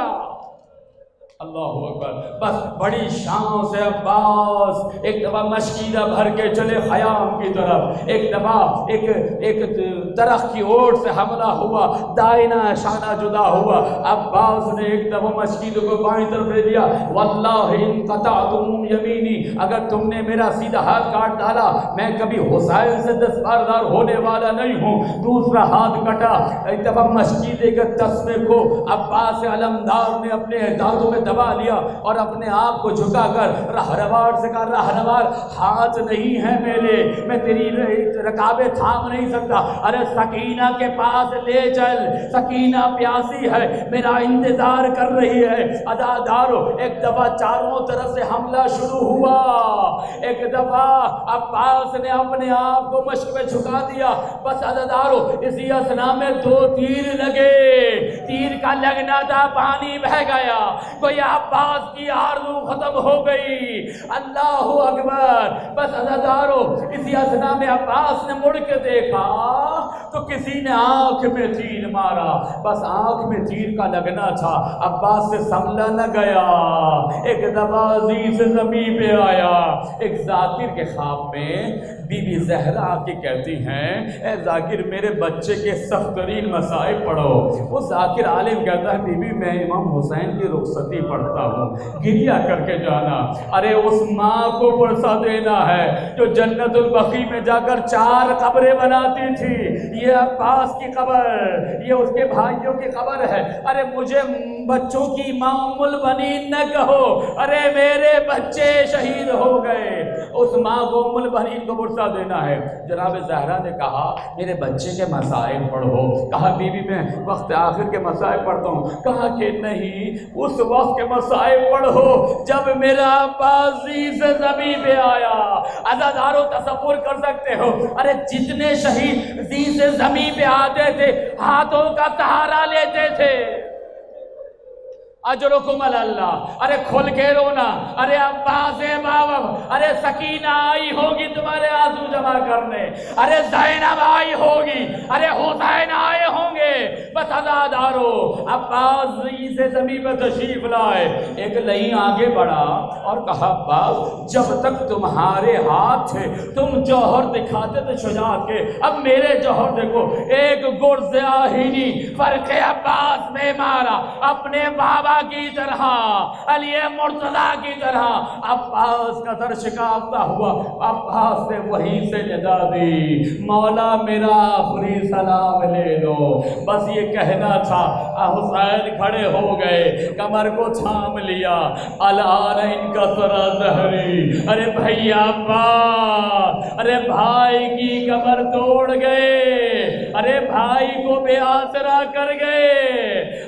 अल्लाह अकबर। बस बड़ी शान से अब्बास एक दफ़ा मस्जिदा भर के चले ख़याम की तरफ। एक दफ़ा एक एक दरख्त की ओर से हमला हुआ, दाइना शाना जुदा हुआ। अब्बास ने एक दफ़ा मस्जिद को बाईं तरफ ले दिया। वल्लाहि इन क़तअतुम यमीनी, अगर तुमने मेरा सीधा हाथ काट डाला मैं कभी हुसैन से दस्तबरदार होने वाला नहीं हूँ। दूसरा हाथ कटा। एक दफ़ा मस्जिद के तस्मे को अब्बास अलमदार ने अपने दांतों में दबा लिया और अपने आप को झुकाकर रहरवार से कहा रहरवार हाथ नहीं है मेरे, मैं तेरी रकाबे थाम नहीं सकता। अरे सकीना के पास ले चल, सकीना प्यासी है, मेरा इंतजार कर रही है। अदादारो एक दफा चारों तरफ से हमला शुरू हुआ। एक दफा अब्बास ने अपने आप को मश्क में झुका दिया। बस अदादारो इसी असना में दो तीर लगे, तीर का लगना था पानी बह गया। कोई अब्बास की आरज़ू खत्म हो गई। अल्लाह अकबर। बस अज़ादारो इसी असना में अब्बास ने मुड़ के देखा तो किसी ने आंख में तीर मारा। बस आंख में तीर का लगना था, अब्बास से संभला न गया। एक दफा अज़ीज़ ज़मीन पे आया। एक जाकिर के ख्वाब में बीबी ज़हरा आके कहती हैं ए जाकिर मेरे बच्चे के सख्त तरीन मसाइब पढ़ो। वो जाकिर आलिम कहता है बीबी मैं इमाम हुसैन की रुखसती पढ़ता हूँ, गिरिया करके जाना। अरे उस माँ को पुरसा देना है जो जन्नतुल बकी में जाकर चार कब्रें बनाती थी। ये अब्बास की कब्र, ये उसके भाइयों की कब्र है। अरे मुझे बच्चों की माँ उम्मुल बनीन न कहो, अरे मेरे बच्चे शहीद हो गए। उस माँ को उम्मुल बनीन को पुरसा देना है। जनाब ज़हरा ने कहा मेरे बच्चे के मसाइब पढ़ो। कहा बीबी मैं वक्त आखिर के मसाइब पढ़ता हूँ। कहा कि नहीं उस वक्त के मसाइब पढ़ो जब मेरा अब्बास से ज़मीन पे आया। अज़ादारो तसव्वुर कर सकते हो, अरे जितने शहीद जी से ज़मीन पे आते थे हाथों का सहारा लेते थे। अजरुकुम अल्लाह। अरे खुल के रोना। अरे अब्बास बाबा, अरे सकीना आई होगी तुम्हारे आंसू जमा करने, अरे ज़ैनब आई होगी, अरे हुसैन आए होंगे। बस अज़ादारो अब्बास से ज़मीन पर तशरीफ लाए। एक लई आगे बढ़ा और कहा अब्बास जब तक तुम्हारे हाथ थे तुम जौहर दिखाते थे शुजाअत के, अब मेरे जौहर देखो। एक गुर्ज़ आहीनी फर्क अब्बास में چاٹے مارا اپنے بابا کی طرح، علی مرتضیٰ کی طرح عباس کا سر شکافتا ہوا عباس نے وہیں سے ندا دی، مولا میرا آخری سلام لے لو۔ بس یہ کہنا تھا، حسین کھڑے ہو گئے، کمر کو تھام لیا، الان ان کا سرا زہری، ارے بھیا عباس، ارے بھائی کی کمر توڑ گئے، ارے بھائی کو بے آسرا کر گئے۔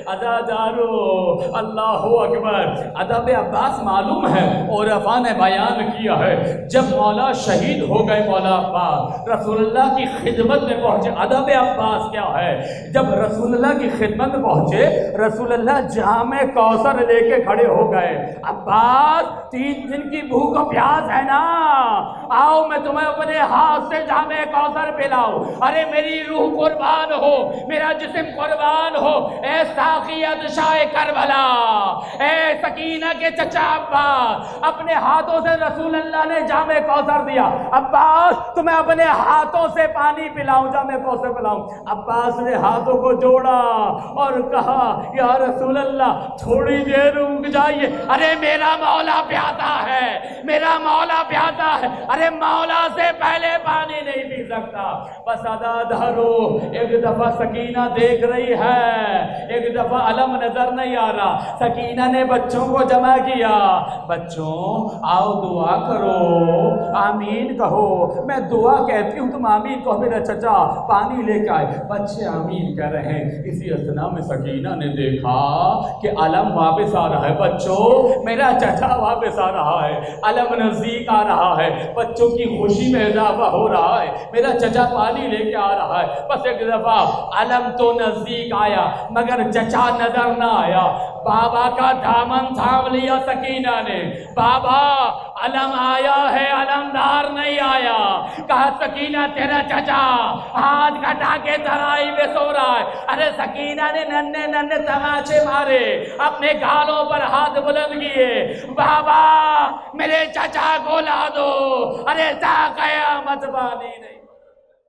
عزادارو اللہ اکبر، ادب عباس معلوم ہے، عرفاء نے بیان کیا ہے، جب مولا شہید ہو گئے مولا عباس رسول اللہ کی خدمت میں پہنچے۔ ادب عباس کیا ہے؟ جب رسول اللہ کی خدمت میں پہنچے، رسول اللہ جام کوثر لے کے کھڑے ہو گئے، عباس تین دن کی بھوک و پیاس ہے نا، آؤ میں تمہیں اپنے ہاتھ سے جام کوثر پلاؤ، ارے میری روح قربان ہو، میرا جسم قربان ہو، اے ساقی شاہ کربلا، اے سکینہ کے چچا عباس۔ اپنے ہاتھوں سے رسول اللہ نے جام کوثر دیا، عباس تمہیں اپنے ہاتھوں سے پانی پلاؤں، جام کوثر پلاؤں۔ عباس نے ہاتھوں کو جوڑا اور کہا یا رسول اللہ تھوڑی دیر رک جائیے، ارے میرا مولا پیاتا ہے، میرا مولا پیاتا ہے، ارے مولا سے پہلے پانی نہیں پی سکتا۔ بس ادا دھرو، ایک دفعہ سکینہ دیکھ رہی ہے، ایک دفعہ علم نظر نہیں آ رہا، سکینہ نے بچوں کو جمع کیا، بچوں آؤ دعا کرو، آمین کہو، میں دعا کہتی ہوں تم آمین کہو، میرا چچا پانی لے کے آئے، بچے آمین کہہ رہے ہیں۔ اسی اثنا میں سکینہ نے دیکھا کہ علم واپس آ رہا ہے، بچوں میرا چچا واپس آ رہا ہے، علم نزدیک آ رہا ہے، بچوں کی خوشی میں اضافہ ہو رہا ہے، میرا چچا پانی لے کے آ رہا ہے۔ بس ایک دفعہ علم تو نزدیک آیا مگر چچا نظر نہ آیا، بابا کا دامن تھام لیا سکینہ نے، بابا علم آیا ہے، علمدار نہیں آیا، کہا سکینہ تیرا چچا ہاتھ کٹا کے ترائی میں سو رہا ہے۔ ارے سکینہ نے ننے ننے تماچے مارے، اپنے گالوں پر ہاتھ بلند کیے، بابا میرے چچا کو لا دو، ارے تا قیامت بانی نہیں۔